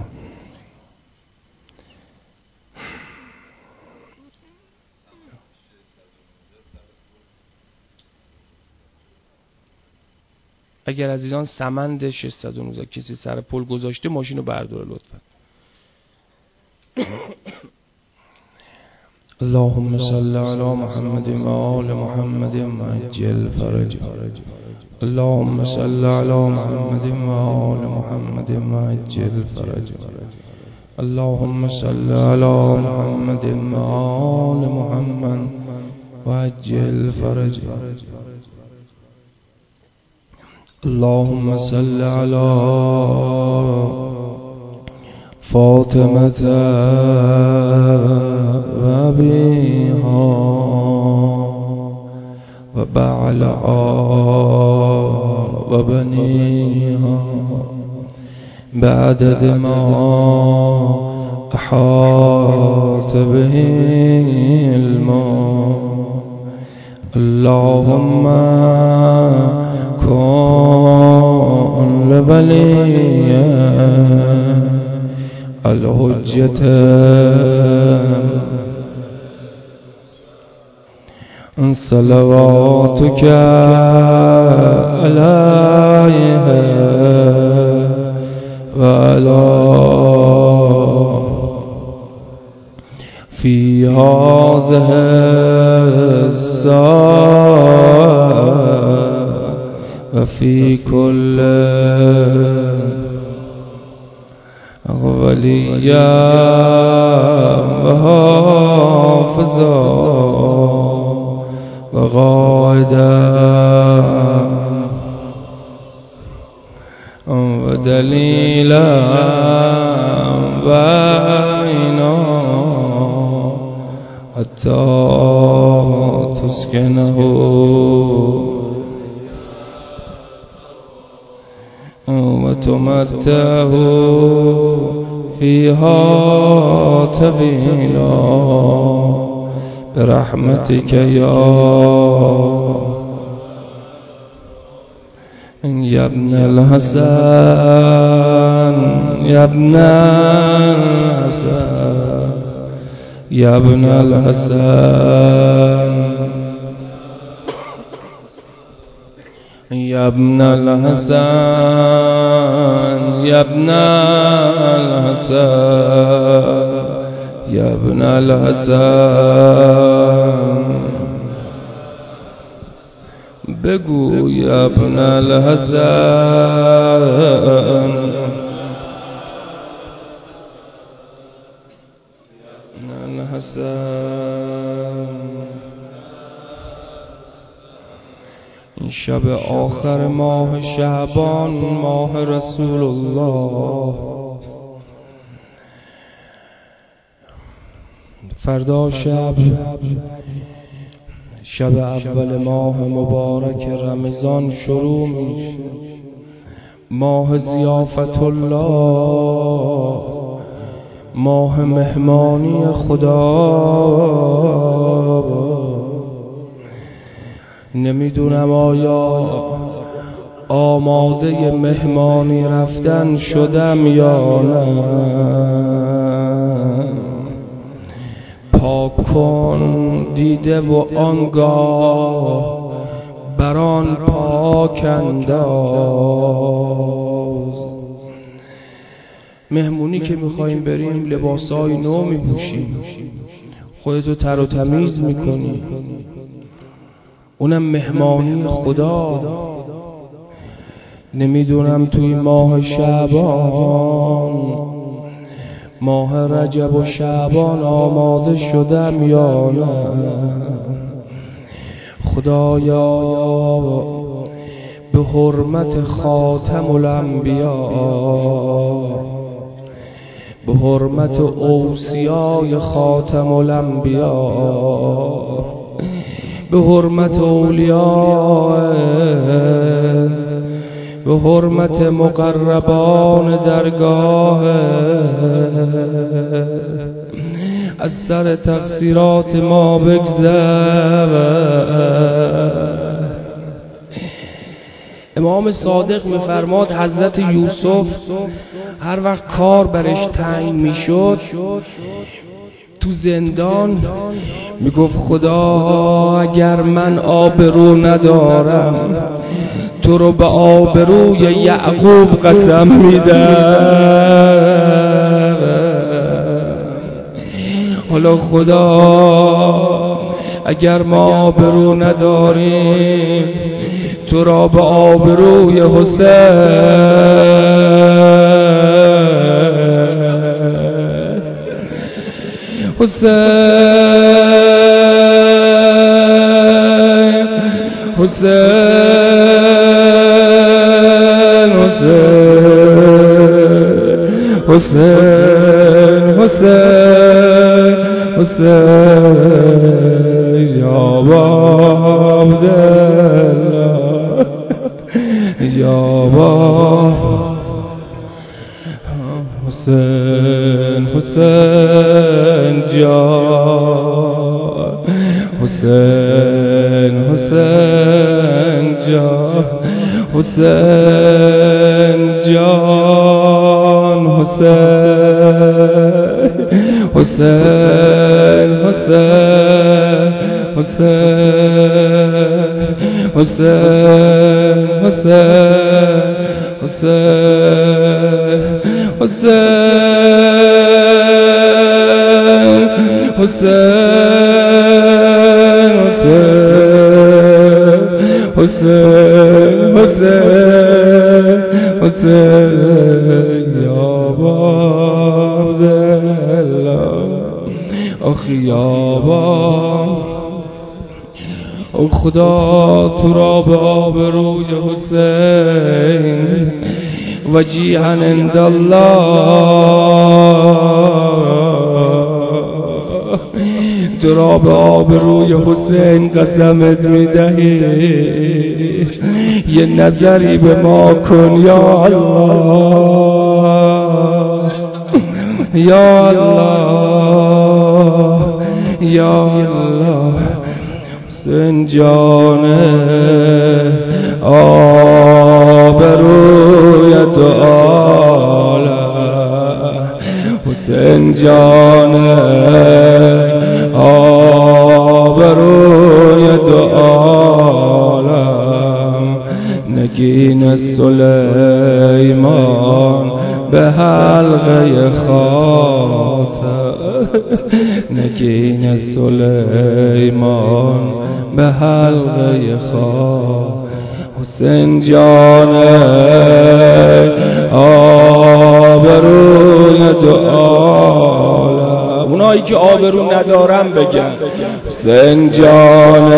S1: اگر عزیزان سمند 619 کسی سر پل گذاشته ماشین رو برداره لطفا. اللهم صل علی محمد و آل محمد وعجل فرجه. اللهم صل علی محمد و آل محمد وعجل فرجه. اللهم صل علی محمد و آل محمد وعجل فرجه. اللهم صل على فاطمة وأبيها وبعلها وبنيها بعدد ما أحاط به علما اللهم كن لولي الحجة صلواتك عليه وعلى في هذه الساعة وفي كل وليا وحافظا وغائدا ودليلا وعينا حتى تسكنه وتمتعه فيها طويلا برحمتك يا ابن الحسن يا ابن الحسن يا ابن الحسن يا ابن الحسن يا ابن الحسن يا ابن الحسن بگو يا ابن الحسن این شب آخر ماه شعبان ماه رسول الله فردا شب اول ماه مبارک رمضان شروع میشه ماه ضیافت الله ماه مهمانی خدا نمیدونم آیا آماده مهمانی رفتن شدم یا نه پاک کن دیده و آنگاه بران پاک انداز مهمونی که میخواییم بریم لباسای نو میپوشیم خودتو تر و تمیز میکنی اونم مهمانی خدا نمیدونم توی ماه شعبان ماه رجب و شعبان آماده شدم یا نه خدایا به حرمت خاتم الانبیاء به حرمت اوصیای خاتم الانبیاء به حرمت اولیاء به حرمت مقربان درگاه از سر تقصیرات ما بگذر امام صادق میفرماد حضرت یوسف هر وقت کار برش تنگ میشد تو زندان میگفت خدا اگر من آبرو ندارم تو رو به آبروی یعقوب قسم میدم حالا خدا اگر ما آبرو نداریم تو را به آبروی حسین یا عبدالله یا حسین جان حسین حسین جان حسین جان حسین حسین حسین حسین حسین حسین حسین حسین حسین حسین حسین یا باب الله آخ یا باب او خدا تو را به آبروی حسین وجیها عند الله تو را به آبروی حسین قسمت میدهی یه نظری به ما کن یا الله یا الله یا الله حسین جان آبروی دو عالم حسین جان آبروی دو عالم نگین سلیمان به حلقه خاتم نگین سلیمان به حلقه خاتم حسین جان آبروی دو عالم اونایی که آبرو ندارن بگن حسین جان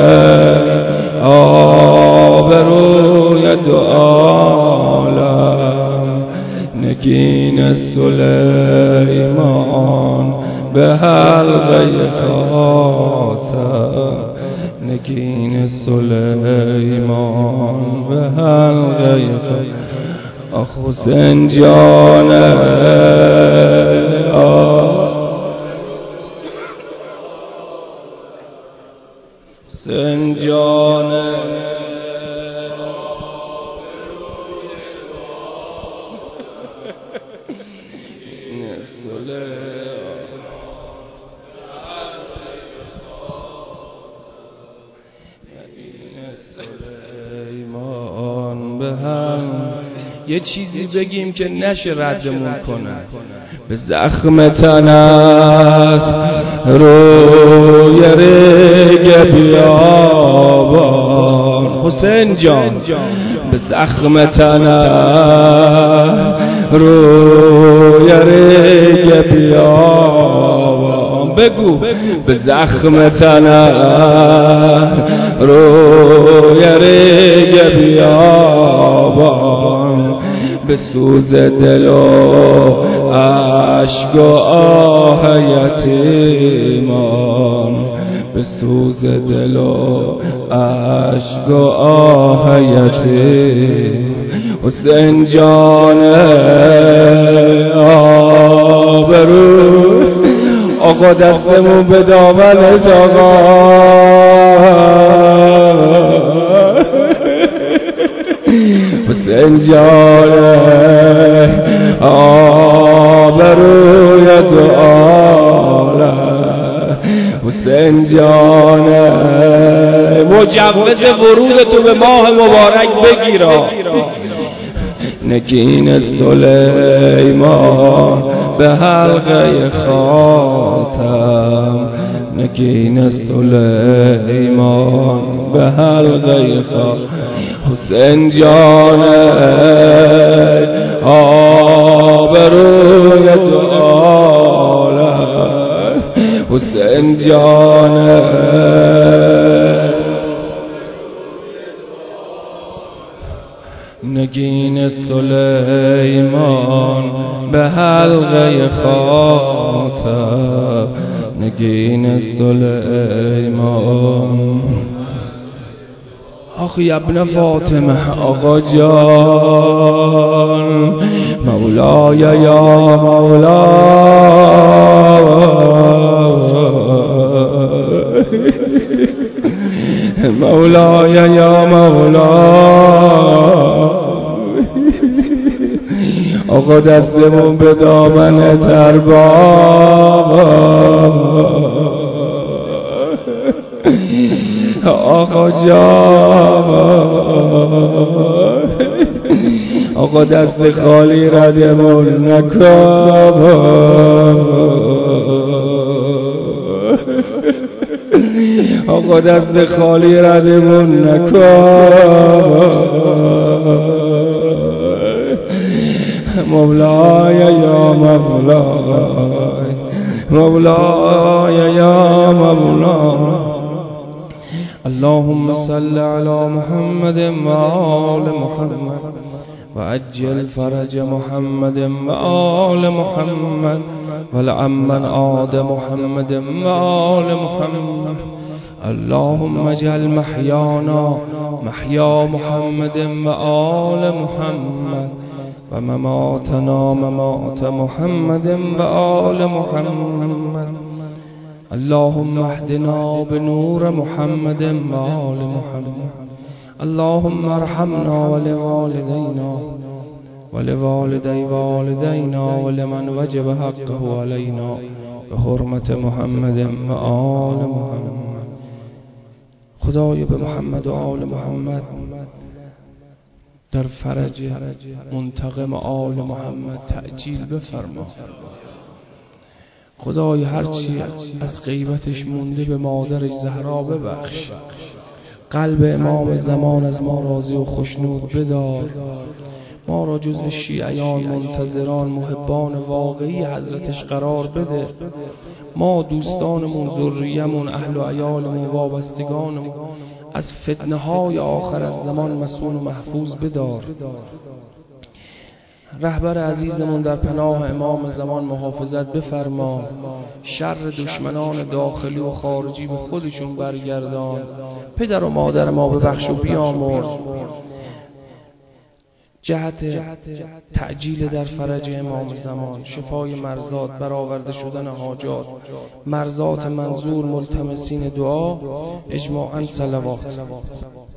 S1: آبروی دو عالم نگین سلیمان به حلقه خاتم نگین سلیمان به حلقه خاتم آخ حسین جان حسین جان سلیمان به هم یه چیزی بگیم که نشه ردمون کنن به زخم تنت روی ریگ بیابان حسین جان به زخم تنت روی ریگ بیابان بگو به زخم تنت روی ریگ بیابان به سوز دل و عشق و آه یتیمان به سوز دل و عشق و آه یتیم حسین جان آبرو آقا دستمون به دامنت آقا حسین جان آبروی دو عالم حسین جان مجوز ورود تو به ماه مبارک بگیرا نگین سلیمان به حلقه خاتم نگین سلیمان به حلقه خاتم حسین جان آبروی دو عالم حسین جان نگین سلیمان به حلقه خاتم نگین سلیمان آخی ابن فاطمه آقا جان مولای یا مولا مولاي يا مولاي آقا دستمون به دامنت ارباب آقا جان آقا دست خالی ردمون نکن آقا دست خالی ردمون نکن مولاي يا مولاي مولاي يا مولاي اللهم صل على محمد وآل محمد وعجل فرج محمد وآل محمد ولعمن عاد محمد وآل محمد اللهم اجعل محيانا محيا محمد وآل محمد ومماتنا ممات محمد وآل محمد اللهم اهدنا بنور محمد وآل محمد اللهم ارحمنا ولوالدينا ولوالدي والدينا ولمن وجب حقه علينا بحرمة محمد وآل محمد. خدای به محمد و آل محمد در فرج منتقم آل محمد تعجیل بفرما. خدای هرچی از غیبتش مونده به مادرش زهرا ببخش. قلب امام زمان از ما راضی و خوشنود بدار. ما را جزو شیعیان منتظران محبان واقعی حضرتش قرار بده. ما دوستانمون ذریه‌مون اهل و عیالمون وابستگانمون از فتنه های آخر از زمان مسئول و محفوظ بدار. رهبر عزیزمون در پناه امام زمان محافظت بفرما. شر دشمنان داخلی و خارجی به خودشون برگردان. پدر و مادر ما ببخش و بیامرز. جهت تعجیل در فرج امام زمان، شفای مرضات، برآورده شدن حاجات، مرضات منظور ملتمسین دعا، اجماعاً صلوات.